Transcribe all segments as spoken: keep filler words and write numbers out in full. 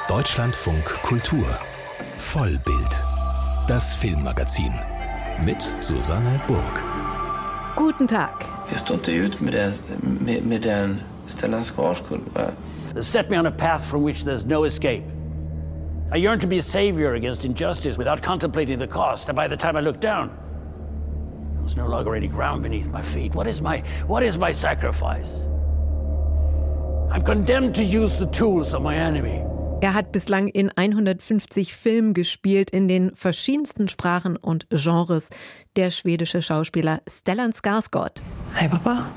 Deutschlandfunk Kultur Vollbild, das Filmmagazin mit Susanne Burg. Guten Tag. Vi står inte ut med, det, med, med den Stellan Skarsgård. They set me on a path from which there's no escape. I yearn to be a savior against injustice without contemplating the cost. And by the time I looked down, there was no longer any ground beneath my feet. What is my, what is my sacrifice? I'm condemned to use the tools of my enemy. Er hat bislang in hundertfünfzig Filmen gespielt, in den verschiedensten Sprachen und Genres. Der schwedische Schauspieler Stellan Skarsgård. Hi, Papa.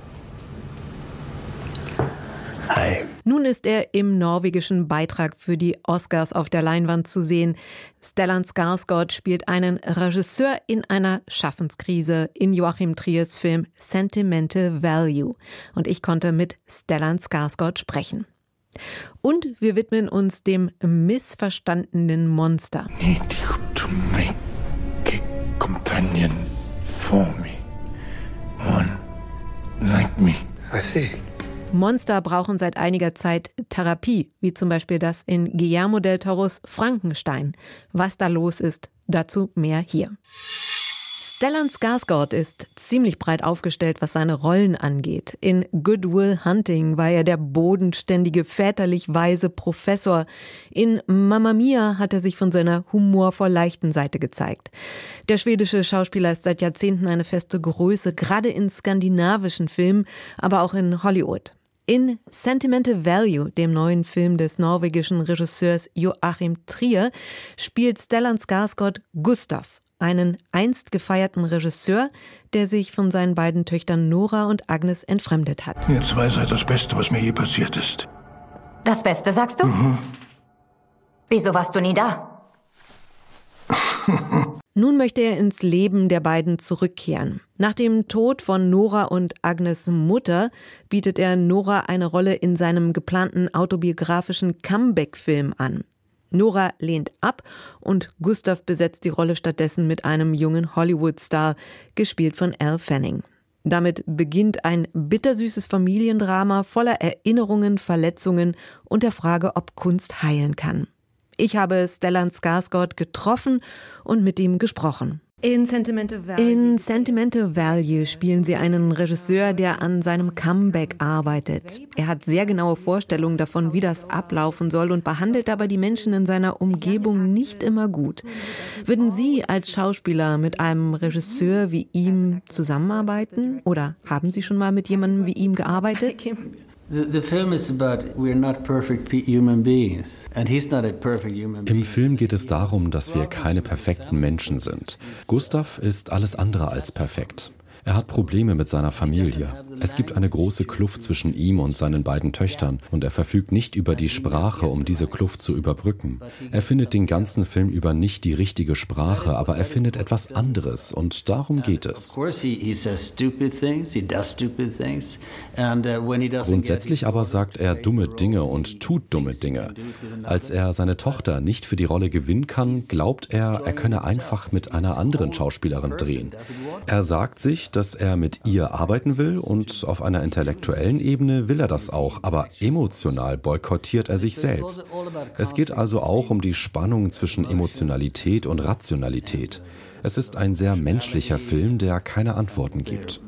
Hi. Nun ist er im norwegischen Beitrag für die Oscars auf der Leinwand zu sehen. Stellan Skarsgård spielt einen Regisseur in einer Schaffenskrise in Joachim Triers Film Sentimental Value. Und ich konnte mit Stellan Skarsgård sprechen. Und wir widmen uns dem missverstandenen Monster. Need you to make a companion for me. One like me. I see. Monster brauchen seit einiger Zeit Therapie, wie zum Beispiel das in Guillermo del Toros Frankenstein. Was da los ist, dazu mehr hier. Stellan Skarsgård ist ziemlich breit aufgestellt, was seine Rollen angeht. In Good Will Hunting war er der bodenständige, väterlich weise Professor. In Mamma Mia hat er sich von seiner humorvoll leichten Seite gezeigt. Der schwedische Schauspieler ist seit Jahrzehnten eine feste Größe, gerade in skandinavischen Filmen, aber auch in Hollywood. In Sentimental Value, dem neuen Film des norwegischen Regisseurs Joachim Trier, spielt Stellan Skarsgård Gustav, einen einst gefeierten Regisseur, der sich von seinen beiden Töchtern Nora und Agnes entfremdet hat. Ihr zwei seid das Beste, was mir je passiert ist. Das Beste, sagst du? Mhm. Wieso warst du nie da? Nun möchte er ins Leben der beiden zurückkehren. Nach dem Tod von Nora und Agnes' Mutter bietet er Nora eine Rolle in seinem geplanten autobiografischen Comeback-Film an. Nora lehnt ab und Gustav besetzt die Rolle stattdessen mit einem jungen Hollywood-Star, gespielt von Elle Fanning. Damit beginnt ein bittersüßes Familiendrama voller Erinnerungen, Verletzungen und der Frage, ob Kunst heilen kann. Ich habe Stellan Skarsgård getroffen und mit ihm gesprochen. In Sentimental Value. In Sentimental Value spielen sie einen Regisseur, der an seinem Comeback arbeitet. Er hat sehr genaue Vorstellungen davon, wie das ablaufen soll und behandelt aber die Menschen in seiner Umgebung nicht immer gut. Würden Sie als Schauspieler mit einem Regisseur wie ihm zusammenarbeiten? Oder haben Sie schon mal mit jemandem wie ihm gearbeitet? The film is about we're not perfect human beings and he's not a perfect human being. Im Film geht es darum, dass wir keine perfekten Menschen sind. Gustav ist alles andere als perfekt. Er hat Probleme mit seiner Familie. Es gibt eine große Kluft zwischen ihm und seinen beiden Töchtern und er verfügt nicht über die Sprache, um diese Kluft zu überbrücken. Er findet den ganzen Film über nicht die richtige Sprache, aber er findet etwas anderes und darum geht es. Grundsätzlich aber sagt er dumme Dinge und tut dumme Dinge. Als er seine Tochter nicht für die Rolle gewinnen kann, glaubt er, er könne einfach mit einer anderen Schauspielerin drehen. Er sagt sich, dass er mit ihr arbeiten will und auf einer intellektuellen Ebene will er das auch, aber emotional boykottiert er sich selbst. Es geht also auch um die Spannung zwischen Emotionalität und Rationalität. Es ist ein sehr menschlicher Film, der keine Antworten gibt.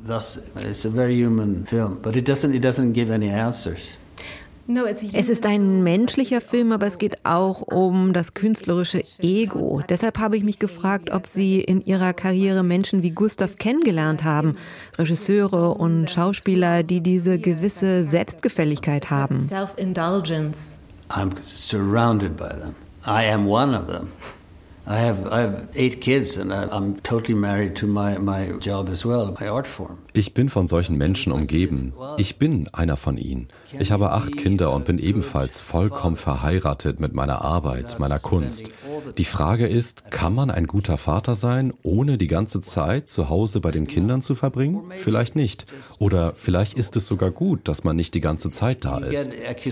Es ist ein menschlicher Film, aber es geht auch um das künstlerische Ego. Deshalb habe ich mich gefragt, ob Sie in Ihrer Karriere Menschen wie Gustav kennengelernt haben. Regisseure und Schauspieler, die diese gewisse Selbstgefälligkeit haben. I'm surrounded by them. I am one of them. I have, I have eight kids and I'm totally married to my, my job as well, my art form. Ich bin von solchen Menschen umgeben. Ich bin einer von ihnen. Ich habe acht Kinder und bin ebenfalls vollkommen verheiratet mit meiner Arbeit, meiner Kunst. Die Frage ist, kann man ein guter Vater sein, ohne die ganze Zeit zu Hause bei den Kindern zu verbringen? Vielleicht nicht. Oder vielleicht ist es sogar gut, dass man nicht die ganze Zeit da ist.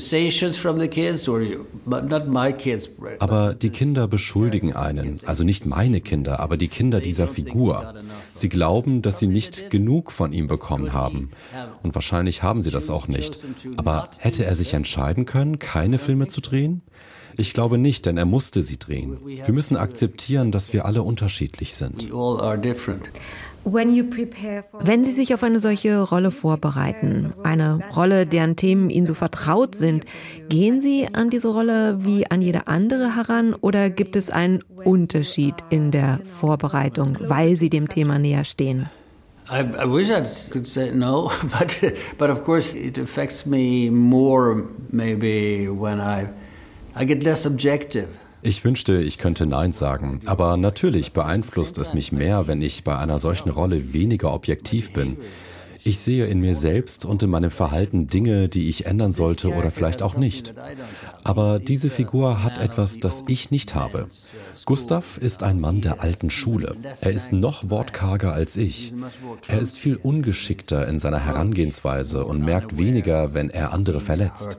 Aber die Kinder beschuldigen einen, also nicht meine Kinder, aber die Kinder dieser Figur. Sie glauben, dass sie nicht genug von ihm bekommen haben. Und wahrscheinlich haben sie das auch nicht. Aber hätte er sich entscheiden können, keine Filme zu drehen? Ich glaube nicht, denn er musste sie drehen. Wir müssen akzeptieren, dass wir alle unterschiedlich sind. Wenn Sie sich auf eine solche Rolle vorbereiten, eine Rolle, deren Themen Ihnen so vertraut sind, gehen Sie an diese Rolle wie an jede andere heran oder gibt es einen Unterschied in der Vorbereitung, weil Sie dem Thema näher stehen? I, I wish I could say no, but but of course it affects me more maybe when I I get less objective. Ich wünschte, ich könnte Nein sagen, aber natürlich beeinflusst es mich mehr, wenn ich bei einer solchen Rolle weniger objektiv bin. Ich sehe in mir selbst und in meinem Verhalten Dinge, die ich ändern sollte oder vielleicht auch nicht. Aber diese Figur hat etwas, das ich nicht habe. Gustav ist ein Mann der alten Schule. Er ist noch wortkarger als ich. Er ist viel ungeschickter in seiner Herangehensweise und merkt weniger, wenn er andere verletzt.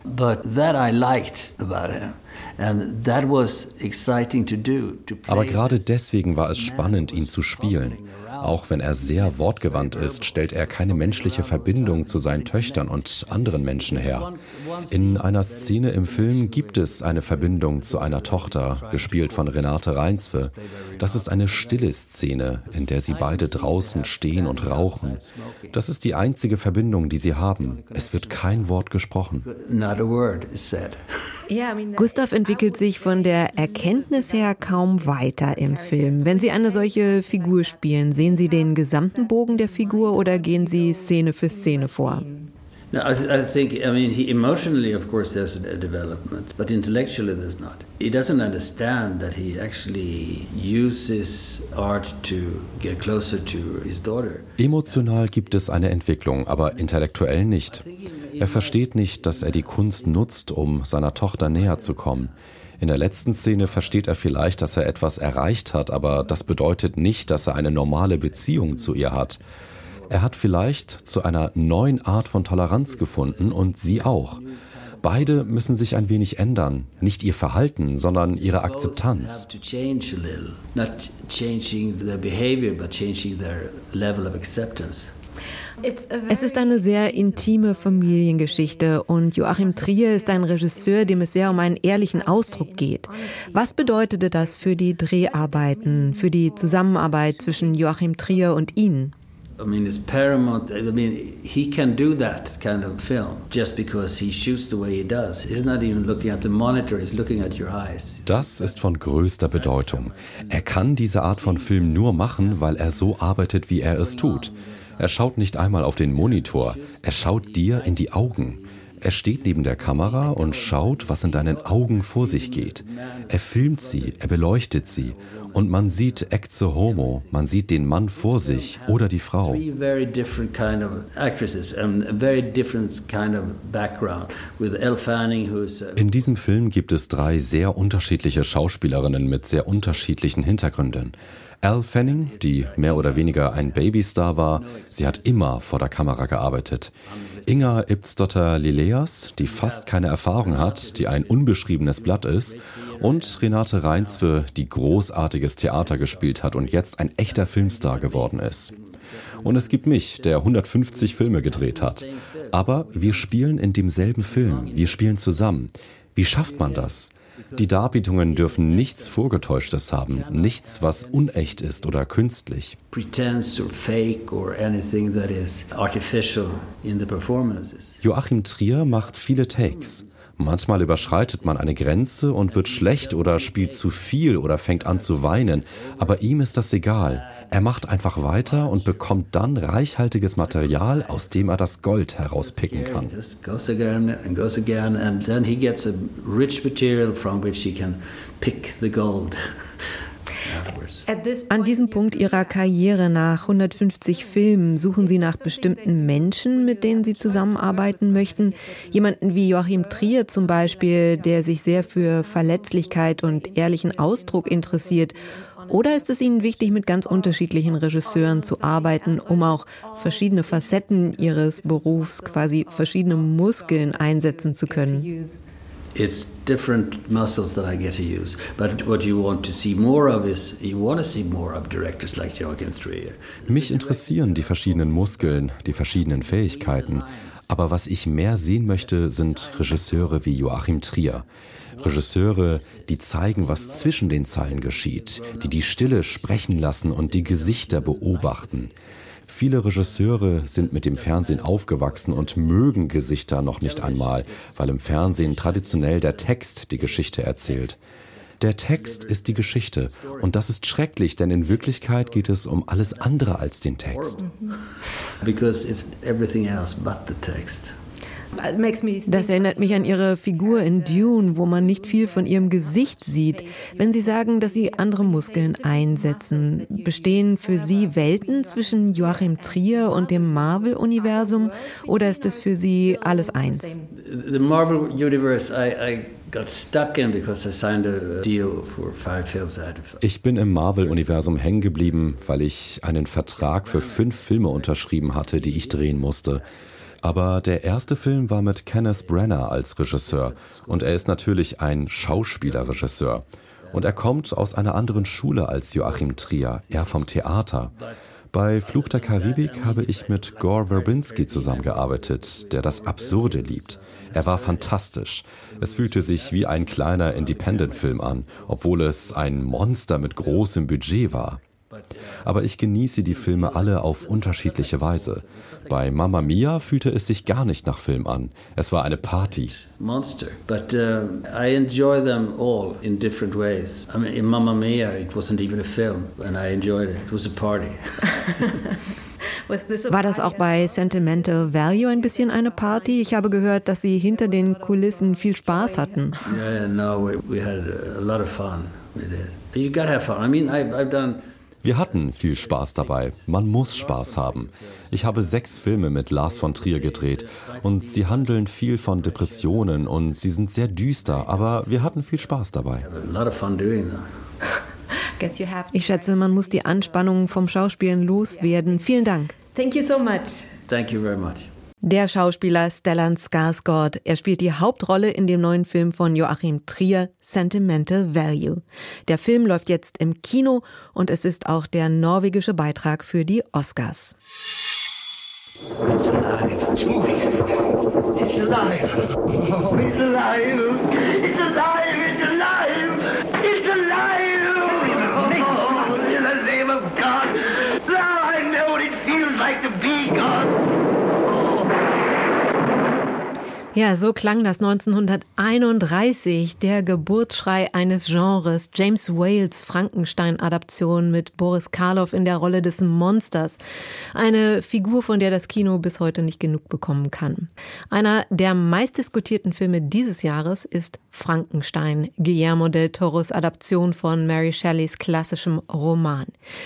Aber gerade deswegen war es spannend, ihn zu spielen. Auch wenn er sehr wortgewandt ist, stellt er keine menschliche Verbindung zu seinen Töchtern und anderen Menschen her. In einer Szene im Film gibt es eine Verbindung zu einer Tochter, gespielt von Renate Reinsve. Das ist eine stille Szene, in der sie beide draußen stehen und rauchen. Das ist die einzige Verbindung, die sie haben. Es wird kein Wort gesprochen. Gustav entwickelt sich von der Erkenntnis her kaum weiter im Film. Wenn Sie eine solche Figur spielen, sehen Sie den gesamten Bogen der Figur oder gehen Sie Szene für Szene vor? No, I, th- I think, I mean, he emotionally, of course, there's a development, but intellectually there's not. He doesn't understand that he actually uses art to get closer to his daughter. Emotional gibt es eine Entwicklung, aber intellektuell nicht. Er versteht nicht, dass er die Kunst nutzt, um seiner Tochter näher zu kommen. In der letzten Szene versteht er vielleicht, dass er etwas erreicht hat, aber das bedeutet nicht, dass er eine normale Beziehung zu ihr hat. Er hat vielleicht zu einer neuen Art von Toleranz gefunden und sie auch. Beide müssen sich ein wenig ändern, nicht ihr Verhalten, sondern ihre Akzeptanz. Es ist eine sehr intime Familiengeschichte und Joachim Trier ist ein Regisseur, dem es sehr um einen ehrlichen Ausdruck geht. Was bedeutete das für die Dreharbeiten, für die Zusammenarbeit zwischen Joachim Trier und Ihnen? I mean, it's paramount. I mean, he can do that kind of film just because he shoots the way he does. He's not even looking at the monitor, he's looking at your eyes. Das ist von größter Bedeutung. Er kann diese Art von Film nur machen, weil er so arbeitet, wie er es tut. Er schaut nicht einmal auf den Monitor, er schaut dir in die Augen. Er steht neben der Kamera und schaut, was in deinen Augen vor sich geht. Er filmt sie, er beleuchtet sie und man sieht ecce homo, man sieht den Mann vor sich oder die Frau. In diesem Film gibt es drei sehr unterschiedliche Schauspielerinnen mit sehr unterschiedlichen Hintergründen. Elle Fanning, die mehr oder weniger ein Babystar war, sie hat immer vor der Kamera gearbeitet. Inger Ibsdotter-Lilleas, die fast keine Erfahrung hat, die ein unbeschriebenes Blatt ist. Und Renate Reinsve, die großartiges Theater gespielt hat und jetzt ein echter Filmstar geworden ist. Und es gibt mich, der hundertfünfzig Filme gedreht hat. Aber wir spielen in demselben Film, wir spielen zusammen. Wie schafft man das? Die Darbietungen dürfen nichts Vorgetäuschtes haben, nichts, was unecht ist oder künstlich. Joachim Trier macht viele Takes. Manchmal überschreitet man eine Grenze und wird schlecht oder spielt zu viel oder fängt an zu weinen. Aber ihm ist das egal. Er macht einfach weiter und bekommt dann reichhaltiges Material, aus dem er das Gold herauspicken kann. An diesem Punkt Ihrer Karriere nach hundertfünfzig Filmen suchen Sie nach bestimmten Menschen, mit denen Sie zusammenarbeiten möchten. Jemanden wie Joachim Trier zum Beispiel, der sich sehr für Verletzlichkeit und ehrlichen Ausdruck interessiert. Oder ist es Ihnen wichtig, mit ganz unterschiedlichen Regisseuren zu arbeiten, um auch verschiedene Facetten Ihres Berufs, quasi verschiedene Muskeln einsetzen zu können? It's different muscles that I get to use. But what you want to see more of is, you want to see more of directors like Joachim Trier. Mich interessieren die verschiedenen Muskeln, die verschiedenen Fähigkeiten. Aber was ich mehr sehen möchte, sind Regisseure wie Joachim Trier. Regisseure, die zeigen, was zwischen den Zeilen geschieht, die die Stille sprechen lassen und die Gesichter beobachten. Viele Regisseure sind mit dem Fernsehen aufgewachsen und mögen Gesichter noch nicht einmal, weil im Fernsehen traditionell der Text die Geschichte erzählt. Der Text ist die Geschichte und das ist schrecklich, denn in Wirklichkeit geht es um alles andere als den Text. Because it's everything else but the text. Das erinnert mich an Ihre Figur in Dune, wo man nicht viel von ihrem Gesicht sieht. Wenn Sie sagen, dass Sie andere Muskeln einsetzen, bestehen für Sie Welten zwischen Joachim Trier und dem Marvel-Universum oder ist es für Sie alles eins? The Marvel universe, I, I got stuck in because I signed a deal for five films. Ich bin im Marvel-Universum hängen geblieben, weil ich einen Vertrag für fünf Filme unterschrieben hatte, die ich drehen musste. Aber der erste Film war mit Kenneth Branagh als Regisseur und er ist natürlich ein Schauspielerregisseur. Und er kommt aus einer anderen Schule als Joachim Trier, er vom Theater. Bei Fluch der Karibik habe ich mit Gore Verbinski zusammengearbeitet, der das Absurde liebt. Er war fantastisch. Es fühlte sich wie ein kleiner Independent-Film an, obwohl es ein Monster mit großem Budget war. Aber ich genieße die Filme alle auf unterschiedliche Weise. Bei Mamma Mia fühlte es sich gar nicht nach Film an. Es war eine Party. Monster, but uh, I enjoy them all in different ways. I mean, in Mamma Mia, it wasn't even a film, and I enjoyed it. It was a party. War das auch bei Sentimental Value ein bisschen eine Party? Ich habe gehört, dass Sie hinter den Kulissen viel Spaß hatten. Yeah, no, we, we had a lot of fun. We did. You gotta have fun. I mean, I've, I've done. Wir hatten viel Spaß dabei. Man muss Spaß haben. Ich habe sechs Filme mit Lars von Trier gedreht und sie handeln viel von Depressionen und sie sind sehr düster, aber wir hatten viel Spaß dabei. Ich schätze, man muss die Anspannung vom Schauspielen loswerden. Vielen Dank. Thank you so much. Thank you very much. Der Schauspieler Stellan Skarsgård. Er spielt die Hauptrolle in dem neuen Film von Joachim Trier, Sentimental Value. Der Film läuft jetzt im Kino und es ist auch der norwegische Beitrag für die Oscars. It's alive. It's moving. It's alive. Oh, it's alive. It's alive. It's alive. It's alive. Oh, in the name of God. Now I know what it feels like to be God. Ja, so klang das neunzehnhunderteinunddreißig, der Geburtsschrei eines Genres, James Whales Frankenstein-Adaption mit Boris Karloff in der Rolle des Monsters. Eine Figur, von der das Kino bis heute nicht genug bekommen kann. Einer der meistdiskutierten Filme dieses Jahres ist Frankenstein, Guillermo del Toros Adaption von Mary Shelleys klassischem Roman.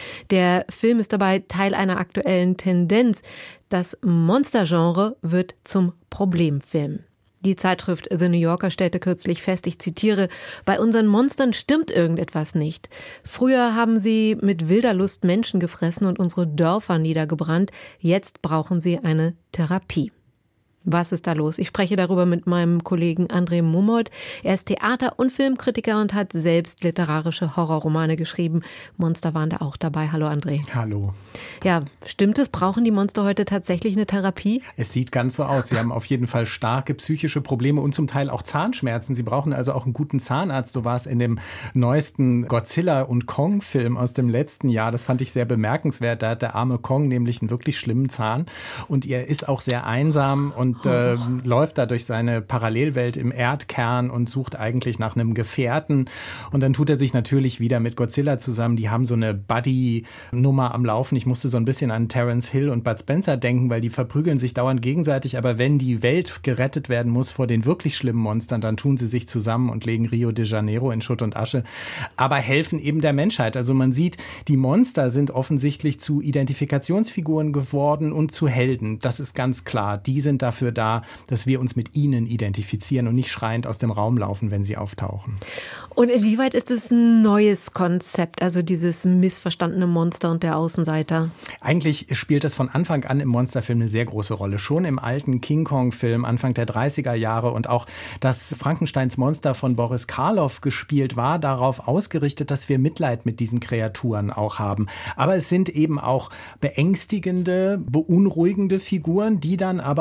Der Film ist dabei Teil einer aktuellen Tendenz. Das Monstergenre wird zum Problemfilm. Die Zeitschrift The New Yorker stellte kürzlich fest, ich zitiere, bei unseren Monstern stimmt irgendetwas nicht. Früher haben sie mit wilder Lust Menschen gefressen und unsere Dörfer niedergebrannt. Jetzt brauchen sie eine Therapie. Was ist da los? Ich spreche darüber mit meinem Kollegen André Mummold. Er ist Theater- und Filmkritiker und hat selbst literarische Horrorromane geschrieben. Monster waren da auch dabei. Hallo André. Hallo. Ja, stimmt es? Brauchen die Monster heute tatsächlich eine Therapie? Es sieht ganz so aus. Sie haben auf jeden Fall starke psychische Probleme und zum Teil auch Zahnschmerzen. Sie brauchen also auch einen guten Zahnarzt. So war es in dem neuesten Godzilla- und Kong-Film aus dem letzten Jahr. Das fand ich sehr bemerkenswert. Da hat der arme Kong nämlich einen wirklich schlimmen Zahn und er ist auch sehr einsam und Und äh, läuft da durch seine Parallelwelt im Erdkern und sucht eigentlich nach einem Gefährten. Und dann tut er sich natürlich wieder mit Godzilla zusammen. Die haben so eine Buddy-Nummer am Laufen. Ich musste so ein bisschen an Terence Hill und Bud Spencer denken, weil die verprügeln sich dauernd gegenseitig. Aber wenn die Welt gerettet werden muss vor den wirklich schlimmen Monstern, dann tun sie sich zusammen und legen Rio de Janeiro in Schutt und Asche. Aber helfen eben der Menschheit. Also man sieht, die Monster sind offensichtlich zu Identifikationsfiguren geworden und zu Helden. Das ist ganz klar. Die sind dafür da, dass wir uns mit ihnen identifizieren und nicht schreiend aus dem Raum laufen, wenn sie auftauchen. Und inwieweit ist es ein neues Konzept, also dieses missverstandene Monster und der Außenseiter? Eigentlich spielt das von Anfang an im Monsterfilm eine sehr große Rolle. Schon im alten King Kong-Film Anfang der dreißiger Jahre und auch das Frankensteins Monster von Boris Karloff gespielt war darauf ausgerichtet, dass wir Mitleid mit diesen Kreaturen auch haben. Aber es sind eben auch beängstigende, beunruhigende Figuren, die dann aber auf eine Geschichte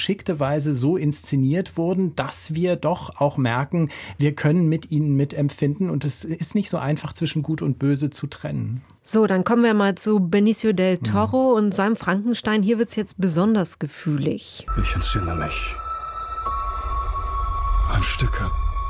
geschickte Weise so inszeniert wurden, dass wir doch auch merken, wir können mit ihnen mitempfinden und es ist nicht so einfach zwischen Gut und Böse zu trennen. So, dann kommen wir mal zu Benicio del Toro und seinem Frankenstein. Hier wird es jetzt besonders gefühlig. Ich entsinne mich an Stücke.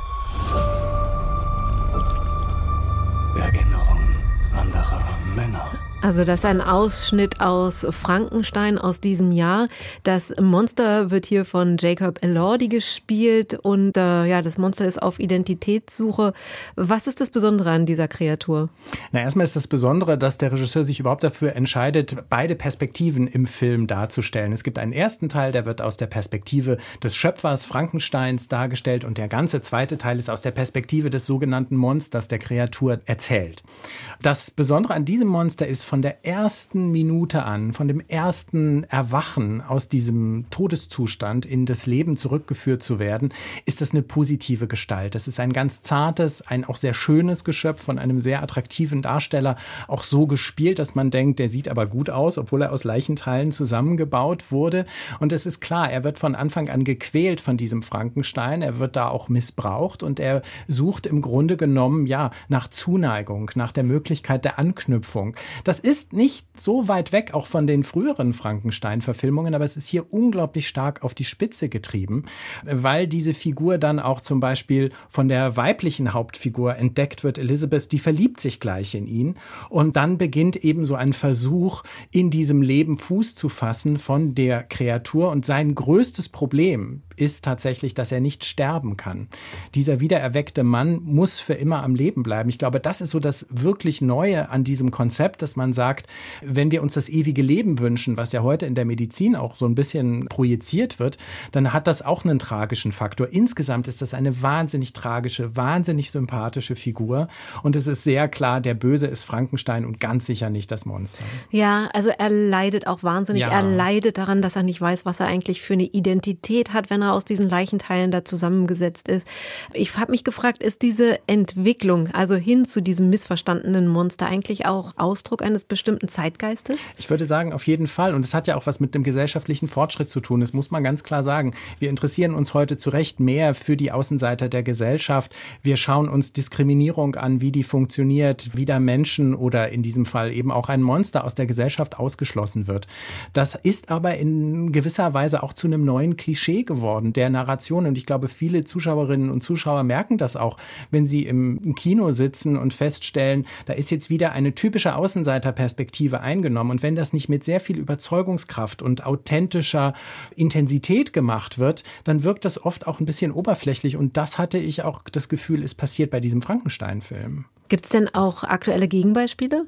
Erinnerungen anderer Männer. Also das ist ein Ausschnitt aus Frankenstein aus diesem Jahr. Das Monster wird hier von Jacob Elordi gespielt und äh, ja, das Monster ist auf Identitätssuche. Was ist das Besondere an dieser Kreatur? Na, erstmal ist das Besondere, dass der Regisseur sich überhaupt dafür entscheidet, beide Perspektiven im Film darzustellen. Es gibt einen ersten Teil, der wird aus der Perspektive des Schöpfers Frankensteins dargestellt und der ganze zweite Teil ist aus der Perspektive des sogenannten Monsters, der Kreatur, erzählt. Das Besondere an diesem Monster ist, von der ersten Minute an, von dem ersten Erwachen aus diesem Todeszustand in das Leben zurückgeführt zu werden, ist das eine positive Gestalt. Das ist ein ganz zartes, ein auch sehr schönes Geschöpf von einem sehr attraktiven Darsteller, auch so gespielt, dass man denkt, der sieht aber gut aus, obwohl er aus Leichenteilen zusammengebaut wurde. Und es ist klar, er wird von Anfang an gequält von diesem Frankenstein, er wird da auch missbraucht und er sucht im Grunde genommen, ja, nach Zuneigung, nach der Möglichkeit der Anknüpfung. Das ist nicht so weit weg auch von den früheren Frankenstein-Verfilmungen, aber es ist hier unglaublich stark auf die Spitze getrieben, weil diese Figur dann auch zum Beispiel von der weiblichen Hauptfigur entdeckt wird, Elizabeth, die verliebt sich gleich in ihn und dann beginnt eben so ein Versuch, in diesem Leben Fuß zu fassen von der Kreatur und sein größtes Problem ist tatsächlich, dass er nicht sterben kann. Dieser wiedererweckte Mann muss für immer am Leben bleiben. Ich glaube, das ist so das wirklich Neue an diesem Konzept, dass man sagt, wenn wir uns das ewige Leben wünschen, was ja heute in der Medizin auch so ein bisschen projiziert wird, dann hat das auch einen tragischen Faktor. Insgesamt ist das eine wahnsinnig tragische, wahnsinnig sympathische Figur und es ist sehr klar, der Böse ist Frankenstein und ganz sicher nicht das Monster. Ja, also er leidet auch wahnsinnig. Ja. Er leidet daran, dass er nicht weiß, was er eigentlich für eine Identität hat, wenn er aus diesen Leichenteilen da zusammengesetzt ist. Ich habe mich gefragt, ist diese Entwicklung, also hin zu diesem missverstandenen Monster, eigentlich auch Ausdruck eines bestimmten Zeitgeistes? Ich würde sagen, auf jeden Fall. Und es hat ja auch was mit dem gesellschaftlichen Fortschritt zu tun. Das muss man ganz klar sagen. Wir interessieren uns heute zu Recht mehr für die Außenseiter der Gesellschaft. Wir schauen uns Diskriminierung an, wie die funktioniert, wie da Menschen oder in diesem Fall eben auch ein Monster aus der Gesellschaft ausgeschlossen wird. Das ist aber in gewisser Weise auch zu einem neuen Klischee geworden, der Narration. Und ich glaube, viele Zuschauerinnen und Zuschauer merken das auch, wenn sie im Kino sitzen und feststellen, da ist jetzt wieder eine typische Außenseiterperspektive eingenommen. Und wenn das nicht mit sehr viel Überzeugungskraft und authentischer Intensität gemacht wird, dann wirkt das oft auch ein bisschen oberflächlich. Und das hatte ich auch das Gefühl, ist passiert bei diesem Frankenstein-Film. Gibt es denn auch aktuelle Gegenbeispiele?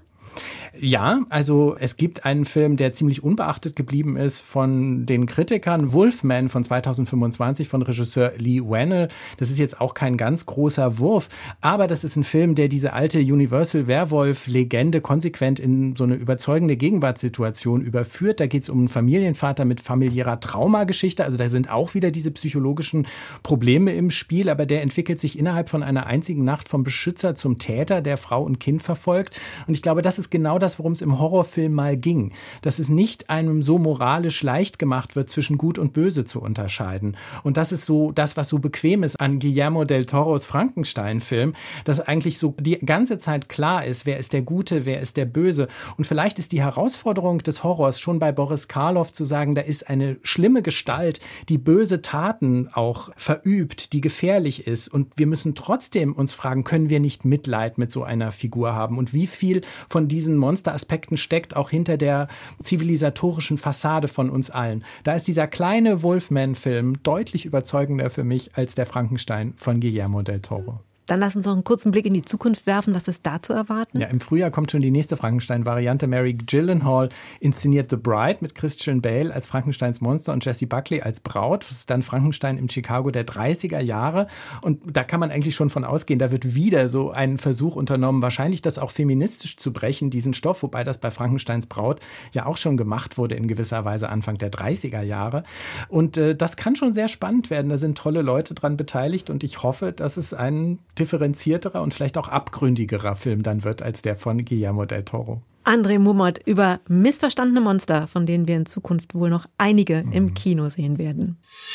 Ja, also es gibt einen Film, der ziemlich unbeachtet geblieben ist von den Kritikern, Wolfman von zweitausendfünfundzwanzig von Regisseur Lee Whannell. Das ist jetzt auch kein ganz großer Wurf, aber das ist ein Film, der diese alte Universal-Werwolf-Legende konsequent in so eine überzeugende Gegenwartssituation überführt. Da geht es um einen Familienvater mit familiärer Traumageschichte, also da sind auch wieder diese psychologischen Probleme im Spiel, aber der entwickelt sich innerhalb von einer einzigen Nacht vom Beschützer zum Täter, der Frau und Kind verfolgt. Und ich glaube, das ist genau das, worum es im Horrorfilm mal ging. Dass es nicht einem so moralisch leicht gemacht wird, zwischen Gut und Böse zu unterscheiden. Und das ist so das, was so bequem ist an Guillermo del Toros Frankenstein-Film, dass eigentlich so die ganze Zeit klar ist, wer ist der Gute, wer ist der Böse. Und vielleicht ist die Herausforderung des Horrors schon bei Boris Karloff zu sagen, da ist eine schlimme Gestalt, die böse Taten auch verübt, die gefährlich ist. Und wir müssen trotzdem uns fragen, können wir nicht Mitleid mit so einer Figur haben? Und wie viel von diesen Monsteraspekten steckt auch hinter der zivilisatorischen Fassade von uns allen. Da ist dieser kleine Wolfman-Film deutlich überzeugender für mich als der Frankenstein von Guillermo del Toro. Dann lass uns noch einen kurzen Blick in die Zukunft werfen. Was ist da zu erwarten? Ja, im Frühjahr kommt schon die nächste Frankenstein-Variante. Mary Gyllenhaal inszeniert The Bride mit Christian Bale als Frankensteins Monster und Jessie Buckley als Braut. Das ist dann Frankenstein im Chicago der dreißiger Jahre. Und da kann man eigentlich schon von ausgehen, da wird wieder so ein Versuch unternommen, wahrscheinlich das auch feministisch zu brechen, diesen Stoff, wobei das bei Frankensteins Braut ja auch schon gemacht wurde in gewisser Weise Anfang der dreißiger Jahre. Und äh, das kann schon sehr spannend werden. Da sind tolle Leute dran beteiligt und ich hoffe, dass es einen differenzierterer und vielleicht auch abgründigerer Film dann wird als der von Guillermo del Toro. André Mummert über missverstandene Monster, von denen wir in Zukunft wohl noch einige im Kino sehen werden.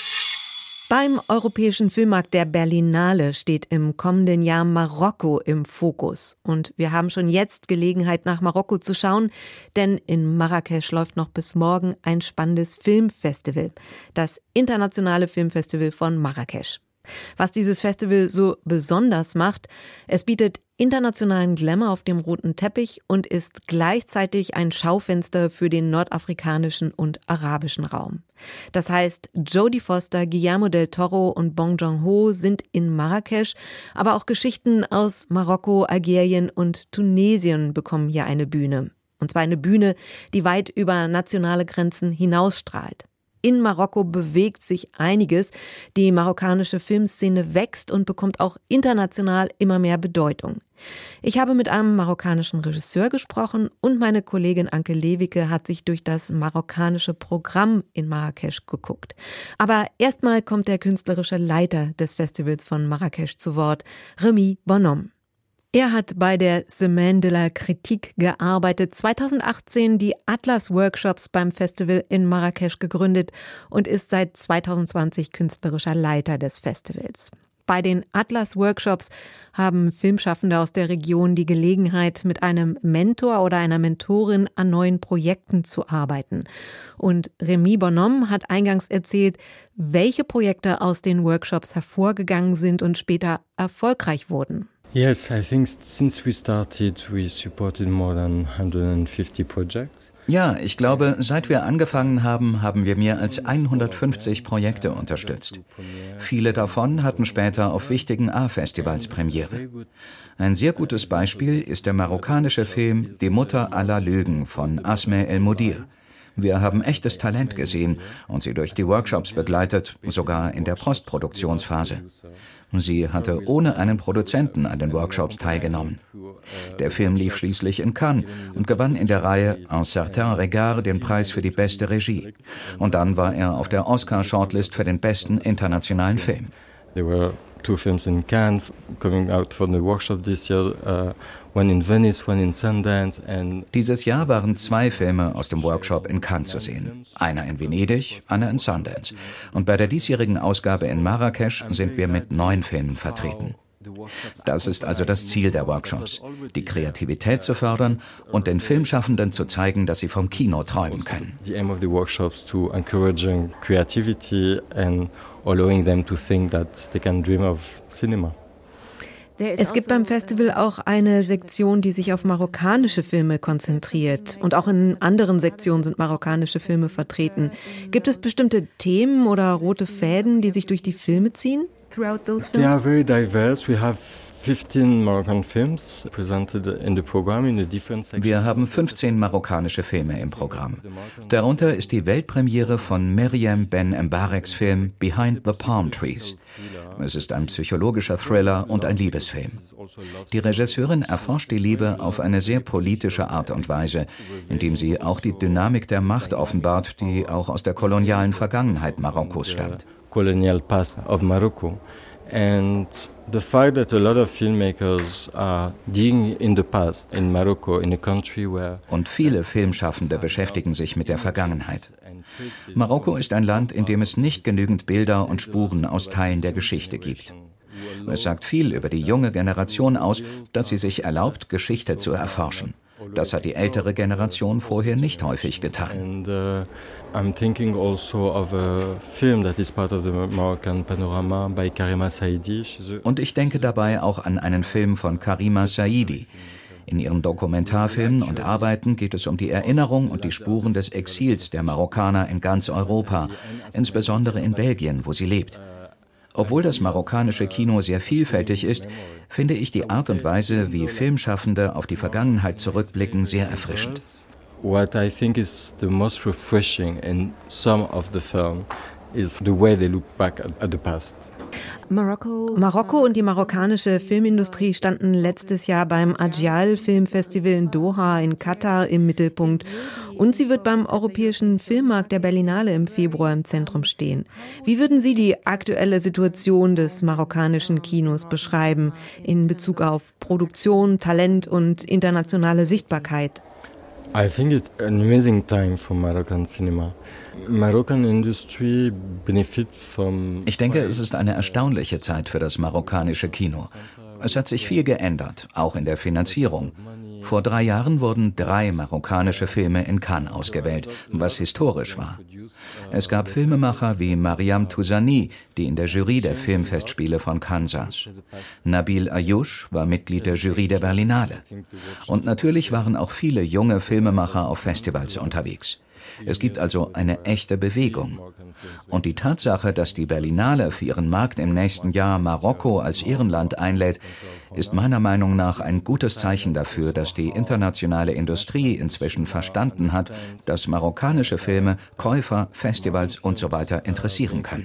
Beim Europäischen Filmmarkt der Berlinale steht im kommenden Jahr Marokko im Fokus. Und wir haben schon jetzt Gelegenheit, nach Marokko zu schauen, denn in Marrakesch läuft noch bis morgen ein spannendes Filmfestival, das Internationale Filmfestival von Marrakesch. Was dieses Festival so besonders macht, es bietet internationalen Glamour auf dem roten Teppich und ist gleichzeitig ein Schaufenster für den nordafrikanischen und arabischen Raum. Das heißt, Jodie Foster, Guillermo del Toro und Bong Joon-ho sind in Marrakesch, aber auch Geschichten aus Marokko, Algerien und Tunesien bekommen hier eine Bühne. Und zwar eine Bühne, die weit über nationale Grenzen hinausstrahlt. In Marokko bewegt sich einiges. Die marokkanische Filmszene wächst und bekommt auch international immer mehr Bedeutung. Ich habe mit einem marokkanischen Regisseur gesprochen und meine Kollegin Anke Lewicke hat sich durch das marokkanische Programm in Marrakesch geguckt. Aber erstmal kommt der künstlerische Leiter des Festivals von Marrakesch zu Wort, Rémi Bonhomme. Er hat bei der Semaine de la Critique gearbeitet, zweitausendachtzehn die Atlas-Workshops beim Festival in Marrakesch gegründet und ist seit zweitausendzwanzig künstlerischer Leiter des Festivals. Bei den Atlas-Workshops haben Filmschaffende aus der Region die Gelegenheit, mit einem Mentor oder einer Mentorin an neuen Projekten zu arbeiten. Und Rémi Bonhomme hat eingangs erzählt, welche Projekte aus den Workshops hervorgegangen sind und später erfolgreich wurden. Yes, I think since we started, we supported more than one hundred fifty projects. Ja, ich glaube, seit wir angefangen haben, haben wir mehr als hundertfünfzig Projekte unterstützt. Viele davon hatten später auf wichtigen A-Festivals Premiere. Ein sehr gutes Beispiel ist der marokkanische Film Die Mutter aller Lügen von Asmeh El Mudir. Wir haben echtes Talent gesehen und sie durch die Workshops begleitet, sogar in der Postproduktionsphase. Sie hatte ohne einen Produzenten an den Workshops teilgenommen. Der Film lief schließlich in Cannes und gewann in der Reihe Un certain regard den Preis für die beste Regie. Und dann war er auf der Oscar-Shortlist für den besten internationalen Film. There were two films in Cannes coming out from the workshop this year. Uh, One in Venice, one in Sundance and Dieses Jahr waren zwei Filme aus dem Workshop in Cannes zu sehen. Einer in Venedig, einer in Sundance. Und bei der diesjährigen Ausgabe in Marrakesch sind wir mit neun Filmen vertreten. Das ist also das Ziel der Workshops, die Kreativität zu fördern und den Filmschaffenden zu zeigen, dass sie vom Kino träumen können. The aim of the workshops to encouraging creativity and allowing them to think that they can dream of cinema. Es gibt beim Festival auch eine Sektion, die sich auf marokkanische Filme konzentriert. Und auch in anderen Sektionen sind marokkanische Filme vertreten. Gibt es bestimmte Themen oder rote Fäden, die sich durch die Filme ziehen? They are very diverse. We have fifteen Moroccan films presented in the program in a different section. Wir haben fünfzehn marokkanische Filme im Programm. Darunter ist die Weltpremiere von Meriam Ben Mbareks Film Behind the Palm Trees. Es ist ein psychologischer Thriller und ein Liebesfilm. Die Regisseurin erforscht die Liebe auf eine sehr politische Art und Weise, indem sie auch die Dynamik der Macht offenbart, die auch aus der kolonialen Vergangenheit Marokkos stammt. Colonial past of Morocco. And the fact that a lot of filmmakers are digging in the past in Morocco, in a country where Und viele Filmschaffende beschäftigen sich mit der Vergangenheit. Marokko ist ein Land, in dem es nicht genügend Bilder und Spuren aus Teilen der Geschichte gibt. Es sagt viel über die junge Generation aus, dass sie sich erlaubt, Geschichte zu erforschen. Das hat die ältere Generation vorher nicht häufig getan. And, uh, I'm thinking also of a film that is part of the Moroccan panorama by Karima Saidi. Und ich denke dabei auch an einen Film von Karima Saidi. In ihren Dokumentarfilmen und Arbeiten geht es um die Erinnerung und die Spuren des Exils der Marokkaner in ganz Europa, insbesondere in Belgien, wo sie lebt. Obwohl das marokkanische Kino sehr vielfältig ist, finde ich die Art und Weise, wie Filmschaffende auf die Vergangenheit zurückblicken, sehr erfrischend. What I think is the most refreshing in some of the film is the way they look back at, at the past. Marokko. Marokko und die marokkanische Filmindustrie standen letztes Jahr beim Adjal Filmfestival in Doha in Katar im Mittelpunkt. Und sie wird beim Europäischen Filmmarkt der Berlinale im Februar im Zentrum stehen. Wie würden Sie die aktuelle Situation des marokkanischen Kinos beschreiben in Bezug auf Produktion, Talent und internationale Sichtbarkeit? I think it's an amazing time for Moroccan cinema. Moroccan industry benefits from. Ich denke, es ist eine erstaunliche Zeit für das marokkanische Kino. Es hat sich viel geändert, auch in der Finanzierung. Vor drei Jahren wurden drei marokkanische Filme in Cannes ausgewählt, was historisch war. Es gab Filmemacher wie Mariam Touzani, die in der Jury der Filmfestspiele von Cannes saß. Nabil Ayouch war Mitglied der Jury der Berlinale. Und natürlich waren auch viele junge Filmemacher auf Festivals unterwegs. Es gibt also eine echte Bewegung. Und die Tatsache, dass die Berlinale für ihren Markt im nächsten Jahr Marokko als Ehrenland einlädt, ist meiner Meinung nach ein gutes Zeichen dafür, dass die internationale Industrie inzwischen verstanden hat, dass marokkanische Filme Käufer, Festivals und so weiter interessieren können.